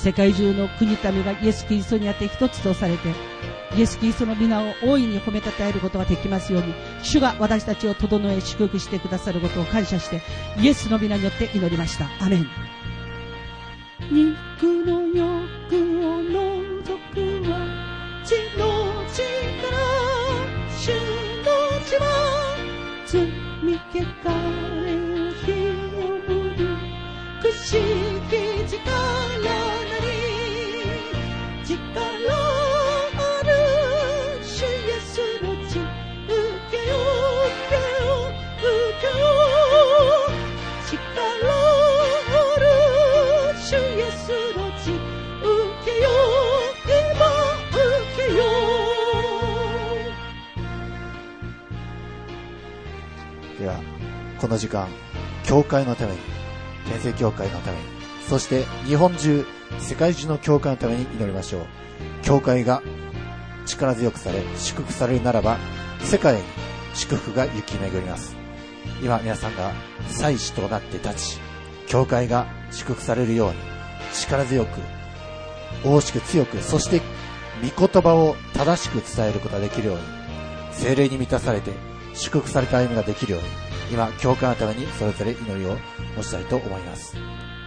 [SPEAKER 1] 世界中の国民がイエス・キリストにあって一つとされて、イエス・キリストの皆を大いに褒めたたえることができますように、主が私たちを整え祝福してくださることを感謝して、イエスの皆によって祈りました。アメン。肉の欲を除くは血の力、主の血は罪汚れを清むるくしき力なり、力ある主イエスの血、受けよ受けよ受けよ、力ある主イエスの血、受けよ今受けよ。
[SPEAKER 2] ではこの時間、教会のために、天聖教会のために、そして日本中、世界中の教会のために祈りましょう。教会が力強くされ祝福されるならば、世界に祝福が行き巡ります。今皆さんが祭司となって立ち、教会が祝福されるように、力強く、大しく強く、そして御言葉を正しく伝えることができるように、聖霊に満たされて祝福された歩みができるように、今教会のためにそれぞれ祈りを持ちたいと思います。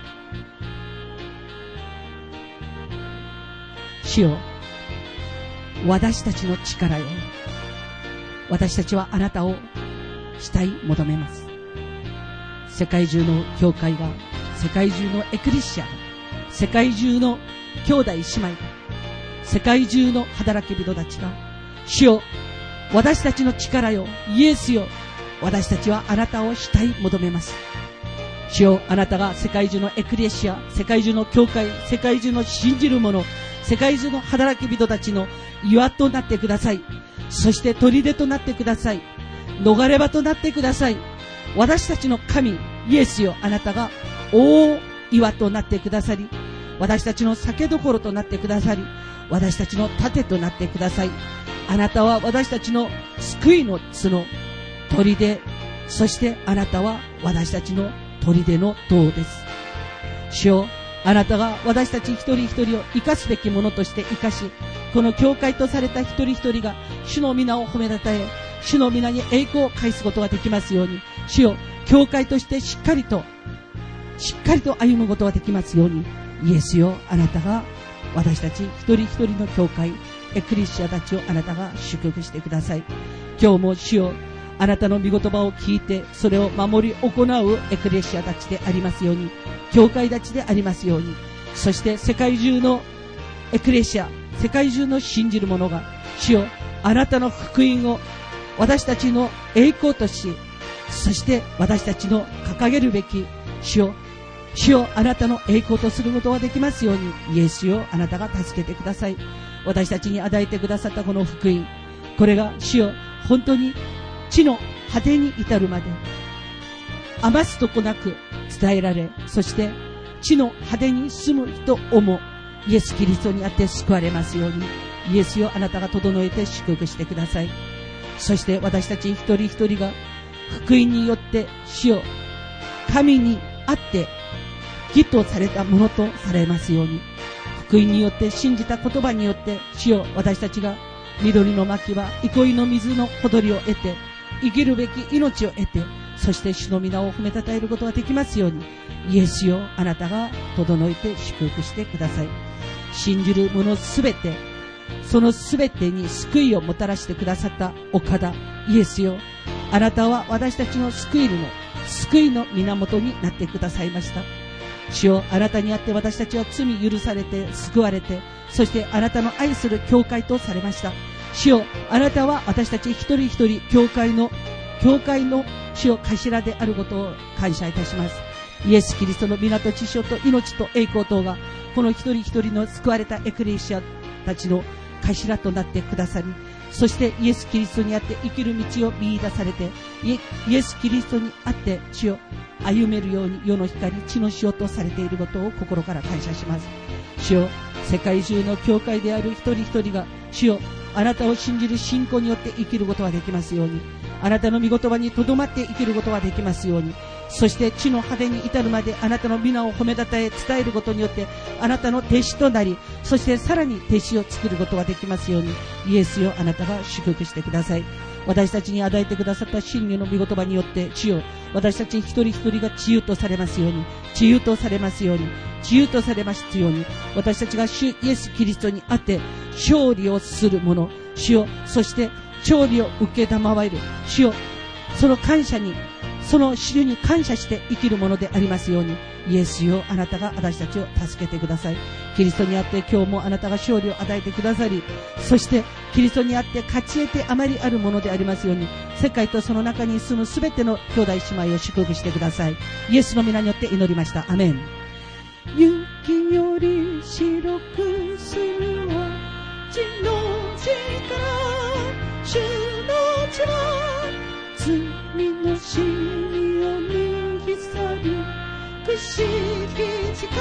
[SPEAKER 1] 主よ、私たちの力よ、私たちはあなたを慕い求めます。世界中の教会が、世界中のエクレシアが、世界中の兄弟姉妹が、世界中の働き人たちが、主よ、私たちの力よ、イエスよ、私たちはあなたを慕い求めます。主よ、あなたが世界中のエクレシア、世界中の教会、世界中の信じる者、世界中の働き人たちの岩となってください。そして砦となってください。逃れ場となってください。私たちの神、イエスよ、あなたが大岩となってくださり、私たちの酒どころとなってくださり、私たちの盾となってください。あなたは私たちの救いの角、砦、そしてあなたは私たちの砦の塔です。主よ、あなたが私たち一人一人を生かすべきものとして生かし、この教会とされた一人一人が主の皆を褒めたたえ、主の皆に栄光を返すことができますように、主よ、教会としてしっかりとしっかりと歩むことができますように、イエスよ、あなたが私たち一人一人の教会、エクレシアたちをあなたが祝福してください。今日も主よ、あなたの御言葉を聞いてそれを守り行うエクレシアたちでありますように、教会たちでありますように、そして世界中のエクレシア、世界中の信じる者が、主よ、あなたの福音を私たちの栄光とし、そして私たちの掲げるべき主よ、主よ、あなたの栄光とすることができますように、イエスよ、あなたが助けてください。私たちに与えてくださったこの福音、これが主よ、本当に地の果てに至るまで余すとこなく伝えられ、そして地の果てに住む人をもイエス・キリストにあって救われますように、イエスよ、あなたが整えて祝福してください。そして私たち一人一人が福音によって主よ、神にあって義とされたものとされますように、福音によって信じた言葉によって主よ、私たちが緑の牧は憩いの水のほとりを得て生きるべき命を得て、そして主の皆を褒めたたえることができますように、イエスよ、あなたが整えて祝福してください。信じる者すべて、そのすべてに救いをもたらしてくださったお方イエスよ、あなたは私たちの救いの救いの源になってくださいました。主よ、あなたにあって私たちは罪許されて救われて、そしてあなたの愛する教会とされました。主よ、あなたは私たち一人一人教会の教会の主よ、頭であることを感謝いたします。イエス・キリストの皆と知性と命と栄光とがこの一人一人の救われたエクレシアたちの頭となってくださり、そしてイエス・キリストにあって生きる道を見出されて、イエス・キリストにあって主よ、歩めるように世の光、地の塩とされていることを心から感謝します。主よ、世界中の教会である一人一人が主よ、あなたを信じる信仰によって生きることができますように、あなたの御言葉にとどまって生きることができますように、そして地の果てに至るまであなたの皆を褒めたたえ伝えることによってあなたの弟子となり、そしてさらに弟子を作ることができますように、イエスよ、あなたが祝福してください。私たちに与えてくださった真理の御言葉によって主よ、私たち一人一人が自由とされますように、自由とされますように、自由とされますように、私たちが主イエス・キリストにあって勝利をするもの、主よ、そして勝利を受けたまわる主よ、その感謝に、その主に感謝して生きるものでありますように、イエスよ、あなたが私たちを助けてください。キリストにあって今日もあなたが勝利を与えてくださり、そしてキリストにあって勝ち得てあまりあるものでありますように、世界とその中に住むすべての兄弟姉妹を祝福してください。イエスの皆によって祈りました。アメン。雪より白くするは地の力、主の血は罪の死を脱ぎ去り、くしき力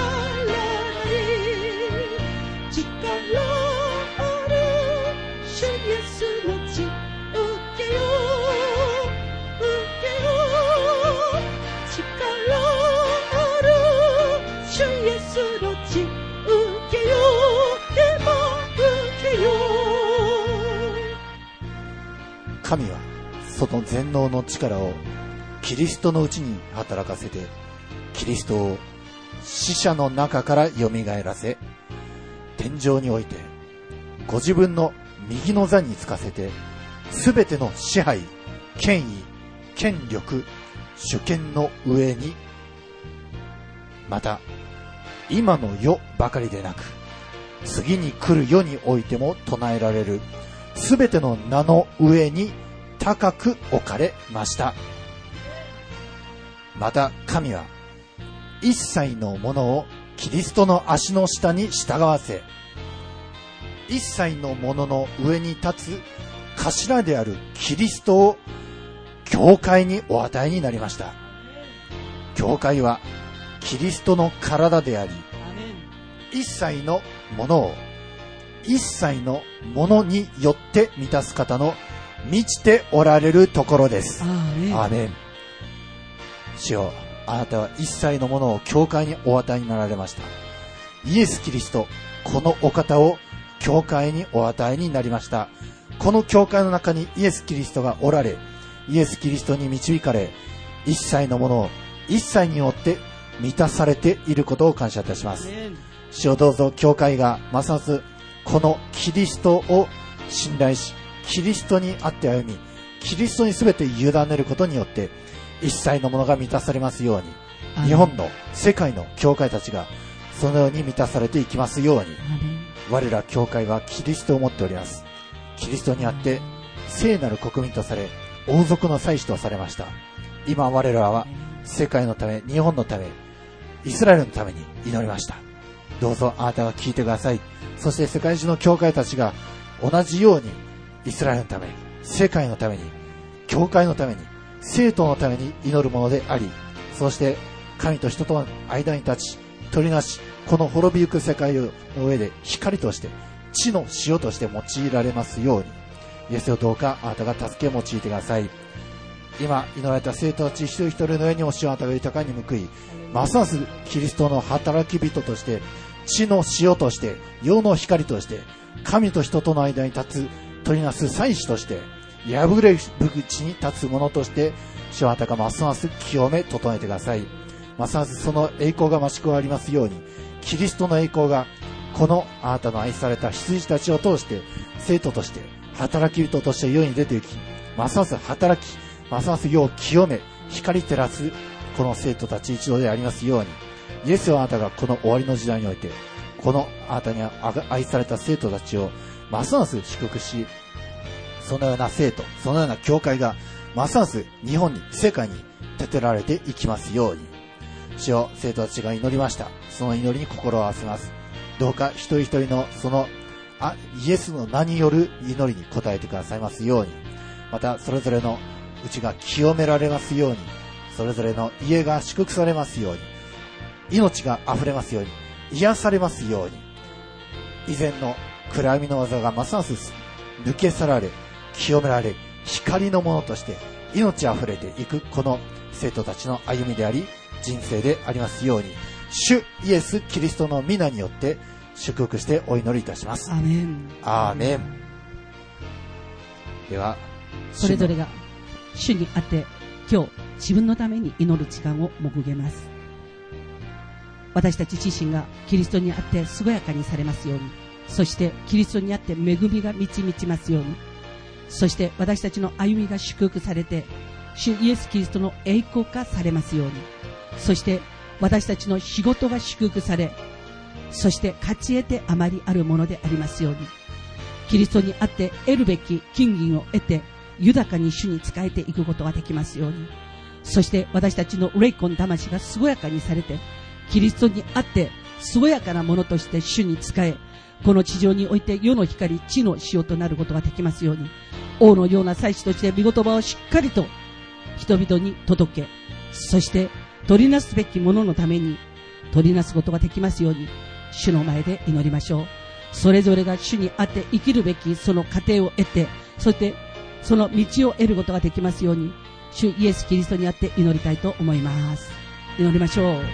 [SPEAKER 1] に力ある主イエスの血受けよう。
[SPEAKER 2] 神はその全能の力をキリストのうちに働かせて、キリストを死者の中からよみがえらせ、天上においてご自分の右の座につかせて、すべての支配、権威、権力、主権の上に、また今の世ばかりでなく、次に来る世においても唱えられるすべての名の上に高く置かれました。また神は一切のものをキリストの足の下に従わせ、一切のものの上に立つ頭であるキリストを教会にお与えになりました。教会はキリストの体であり、一切のものを一切のものによって満たす方の満ちておられるところです。アーメン。主よ、あなたは一切のものを教会にお与えになられました。イエス・キリスト、このお方を教会にお与えになりました。この教会の中にイエス・キリストがおられ、イエス・キリストに導かれ、一切のものを一切によって満たされていることを感謝いたします。主よ、どうぞ教会がますますこのキリストを信頼し、キリストにあって歩み、キリストにすべて委ねることによって一切のものが満たされますように、日本の世界の教会たちがそのように満たされていきますように、我ら教会はキリストを持っております。キリストにあって聖なる国民とされ、王族の祭司とされました。今我らは世界のため、日本のため、イスラエルのために祈りました。どうぞあなたが聞いてください。そして世界中の教会たちが同じようにイスラエルのため、世界のために、教会のために、生徒のために祈るものであり、そして神と人との間に立ち、取りなし、この滅びゆく世界の上で光として、地の塩として用いられますように、イエスをどうかあなたが助けを用いてください。今祈られた生徒たち一人一人の上にお主をあなたが豊かに報い、ますますキリストの働き人として、地の塩として、世の光として、神と人との間に立つ取りなす祭司として、破れ口に立つ者として、主はあなたがますます清め整えてください。ますますその栄光が増し加わりますように、キリストの栄光がこのあなたの愛された羊たちを通して生徒として働き人として世に出て行き、ますます働き、ますます世を清め光照らすこの生徒たち一同でありますように、イエスはあなたがこの終わりの時代においてこのあなたに愛された生徒たちをますます祝福し、そのような生徒、そのような教会がますます日本に、世界に立てられていきますように、主よ、生徒たちが祈りました。その祈りに心を合わせます。どうか一人一人のそのあイエスの名による祈りに応えてくださいますように、またそれぞれのうちが清められますように、それぞれの家が祝福されますように、命が溢れますように、癒されますように、以前の暗闇の技がますます抜け去られ、清められ、光のものとして命あふれていくこの生徒たちの歩みであり、人生でありますように、主イエス・キリストの皆によって祝福してお祈りいたします。
[SPEAKER 1] アーメン。
[SPEAKER 2] アーメン。では、
[SPEAKER 1] それぞれが主にあって今日自分のために祈る時間を設けます。私たち自身がキリストにあって健やかにされますように、そしてキリストにあって恵みが満ち満ちますように、そして私たちの歩みが祝福されて主イエス・キリストの栄光化されますように、そして私たちの仕事が祝福され、そして勝ち得てあまりあるものでありますように、キリストにあって得るべき金銀を得て豊かに主に仕えていくことができますように、そして私たちの霊魂魂が健やかにされて、キリストにあって健やかなものとして主に仕え、この地上において世の光、地の塩となることができますように、王のような祭司として御言葉をしっかりと人々に届け、そして取りなすべきもののために取りなすことができますように、主の前で祈りましょう。それぞれが主にあって生きるべきその過程を得て、そしてその道を得ることができますように、主イエス・キリストにあって祈りたいと思います。祈りましょう。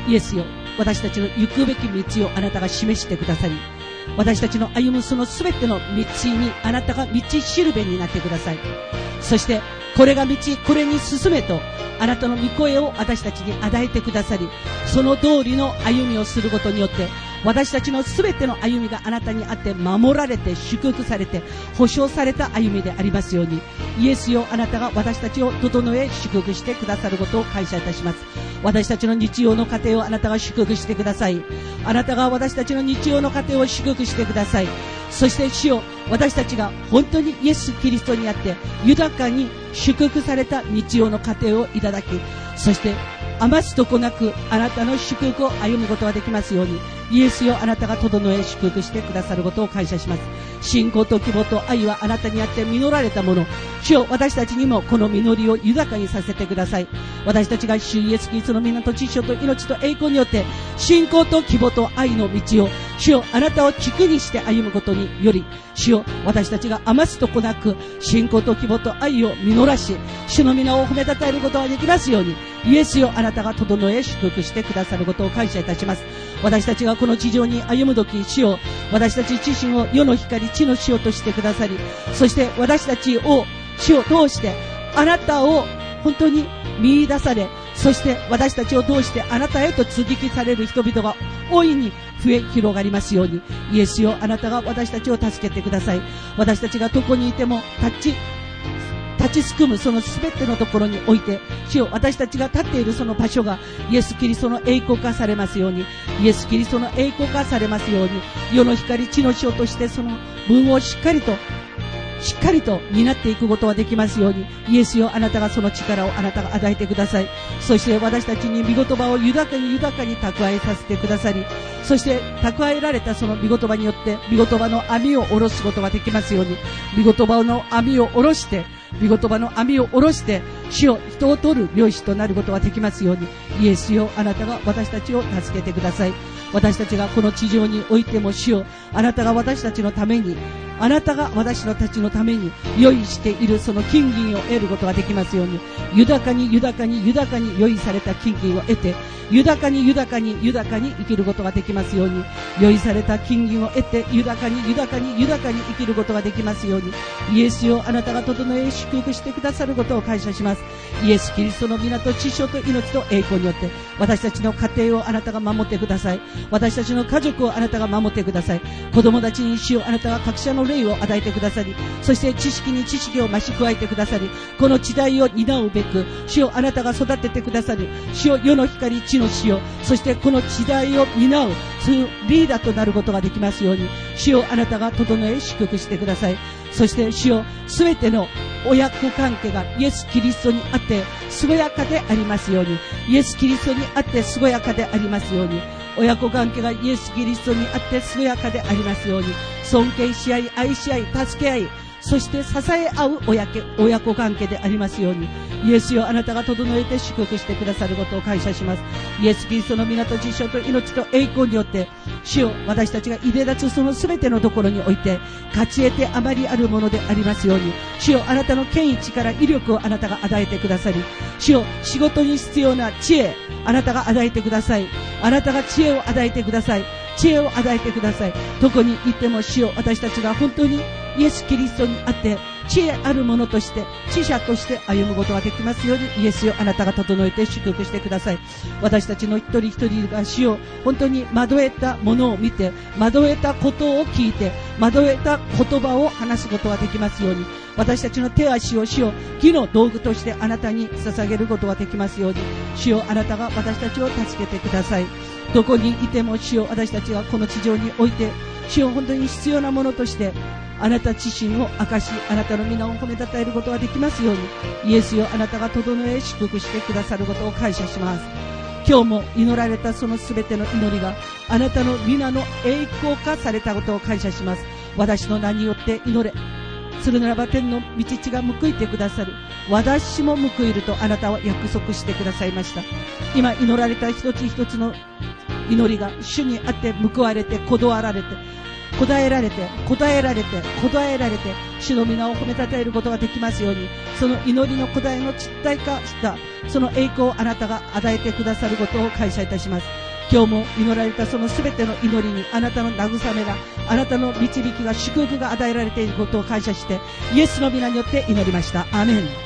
[SPEAKER 1] イエスよ、私たちの行くべき道をあなたが示してくださり、私たちの歩むそのすべての道にあなたが道しるべになってください。そしてこれが道、これに進めとあなたの御声を私たちに与えてくださり、その通りの歩みをすることによって私たちのすべての歩みがあなたにあって守られて祝福されて保証された歩みでありますように、イエスよ、あなたが私たちを整え祝福してくださることを感謝いたします。私たちの日曜の家庭をあなたが祝福してください。あなたが私たちの日曜の家庭を祝福してください。そして主よ、私たちが本当にイエス・キリストにあって豊かに祝福された日曜の家庭をいただき、そして余すとこなくあなたの祝福を歩むことができますように、イエスよ、あなたが整え祝福してくださることを感謝します。信仰と希望と愛はあなたにあって実られたもの、主よ、私たちにもこの実りを豊かにさせてください。私たちが主イエスキリストの皆と知性と命と栄光によって信仰と希望と愛の道を、主よ、あなたを軸にして歩むことにより、主よ、私たちが余すとこなく信仰と希望と愛を実らし、主の皆を褒めたたえることができますように、イエスよ、あなたが整え祝福してくださることを感謝いたします。私たちがこの地上に歩むとき、主よ、私たち自身を世の光、地の塩としてくださり、そして私たちを主を通してあなたを本当に見出され、そして私たちを通してあなたへと接ぎ木される人々が大いに増え広がりますように、イエスよ、あなたが私たちを助けてください。私たちがどこにいても立ち立ちすくむそのすべてのところにおいて、主よ、私たちが立っているその場所がイエス・キリストの栄光化されますように、イエス・キリストの栄光化されますように、世の光、地の塩としてその分をしっかりとしっかりと担っていくことができますように、イエスよ、あなたがその力をあなたが与えてください。そして私たちに御言葉を豊かに豊かに蓄えさせてくださり、そして蓄えられたその御言葉によって御言葉の網を下ろすことができますように、御言葉の網を下ろして御言葉の網を下ろして主を人を取る漁師となることができますように、イエスよ、あなたが私たちを助けてください。私たちがこの地上においても主よ、あなたが私たちのためにあなたが私たちのために用意しているその金銀を得ることができますように、豊かに豊かに豊かに用意された金銀を得て豊かに豊かに豊かに生きることができますように、用意された金銀を得て豊かに豊かに豊かに生きることができますように、イエスよ、あなたが整え祝福してくださることを感謝します。イエス・キリストの皆と知性と命と栄光によって私たちの家庭をあなたが守ってください。私たちの家族をあなたが守ってください。子供たちに主をあなたが各社の霊を与えてくださり、そして知識に知識を増し加えてくださり、この時代を担うべく主をあなたが育ててくださり、主を世の光、地の塩、そしてこの時代を担うそういうリーダーとなることができますように、主をあなたが整え祝福してください。そして主よ、すべての親子関係がイエス・キリストにあって健やかでありますように、イエス・キリストにあって健やかでありますように、親子関係がイエス・キリストにあって健やかでありますように、尊敬し合い、愛し合い、助け合い、そして支え合う親家親子関係でありますように、イエスよ、あなたが整えて祝福してくださることを感謝します。イエス・キリストの皆と知性と命と栄光によって主よ、私たちがいで立つそのすべてのところにおいて勝ち得てあまりあるものでありますように、主よ、あなたの権威、力、威力をあなたが与えてくださり、主よ、仕事に必要な知恵あなたが与えてください。あなたが知恵を与えてください。知恵を与えてください。どこに行っても主よ、私たちが本当にイエス・キリストにあって知恵あるものとして知者として歩むことができますように、イエスよ、あなたが整えて祝福してください。私たちの一人一人が主よ、本当に惑えたものを見て、惑えたことを聞いて、惑えた言葉を話すことができますように、私たちの手足を主よ、義の道具としてあなたに捧げることができますように、主よ、あなたが私たちを助けてください。どこにいても主よ、私たちがこの地上において主よ、本当に必要なものとしてあなた自身を明かし、あなたの皆を褒めたたえることができますように、イエスよ、あなたが整え祝福してくださることを感謝します。今日も祈られたそのすべての祈りがあなたの皆の栄光化されたことを感謝します。私の名によって祈れ、するならば天の御父が報いてくださる。私も報いるとあなたは約束してくださいました。今祈られた一つ一つの祈りが主にあって報われて、断られて、 答えられて答えられて答えられて主の皆を褒めたたえることができますように、その祈りの答えの実体化したその栄光をあなたが与えてくださることを感謝いたします。今日も祈られたそのすべての祈りにあなたの慰めが、あなたの導きが、祝福が与えられていることを感謝してイエスの皆によって祈りました。アーメン。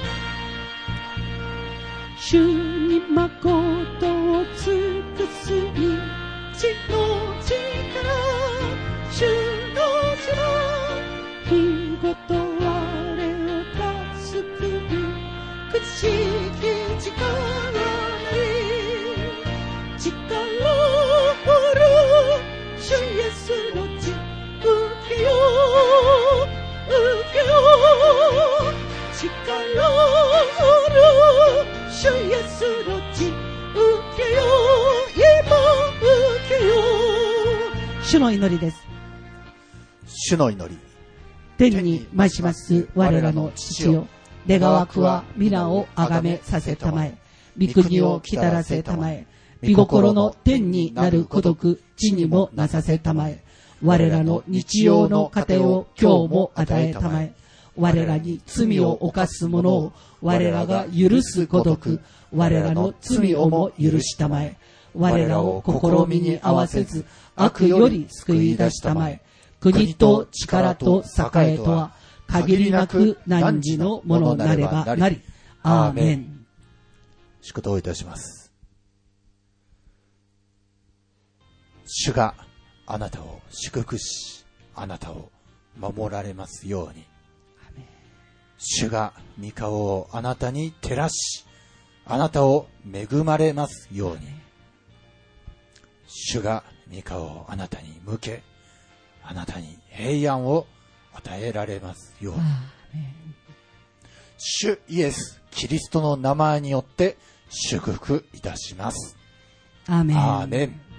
[SPEAKER 1] 主に誠を尽くす道の力、主の字日ごと我を助く不思議力なり、力ある主イエスの血受けよう受けよう、力ある主イエスの血受けよう、今受けよう。主の祈りです。
[SPEAKER 2] 主の祈り。
[SPEAKER 1] 天に増します我らの父よ、願わくは皆をあがめさせたまえ、御国を来たらせたまえ、御心の天になる孤独地にもなさせたまえ、我らの日曜の糧を今日も与えたまえ、我らに罪を犯す者を我らが許す孤独、我らの罪をも許したまえ、我らを試みに合わせず悪より救い出したまえ、国と力と栄とは限りなく汝のものなればなり。アーメン。
[SPEAKER 2] 祝祷いたします。主があなたを祝福し、あなたを守られますように。主が御顔をあなたに照らし、あなたを恵まれますように。主が御顔をあなたに向け、あなたに平安を与えられますように。主イエス・キリストの名前によって祝福いたします。
[SPEAKER 1] アーメン。
[SPEAKER 2] アーメン。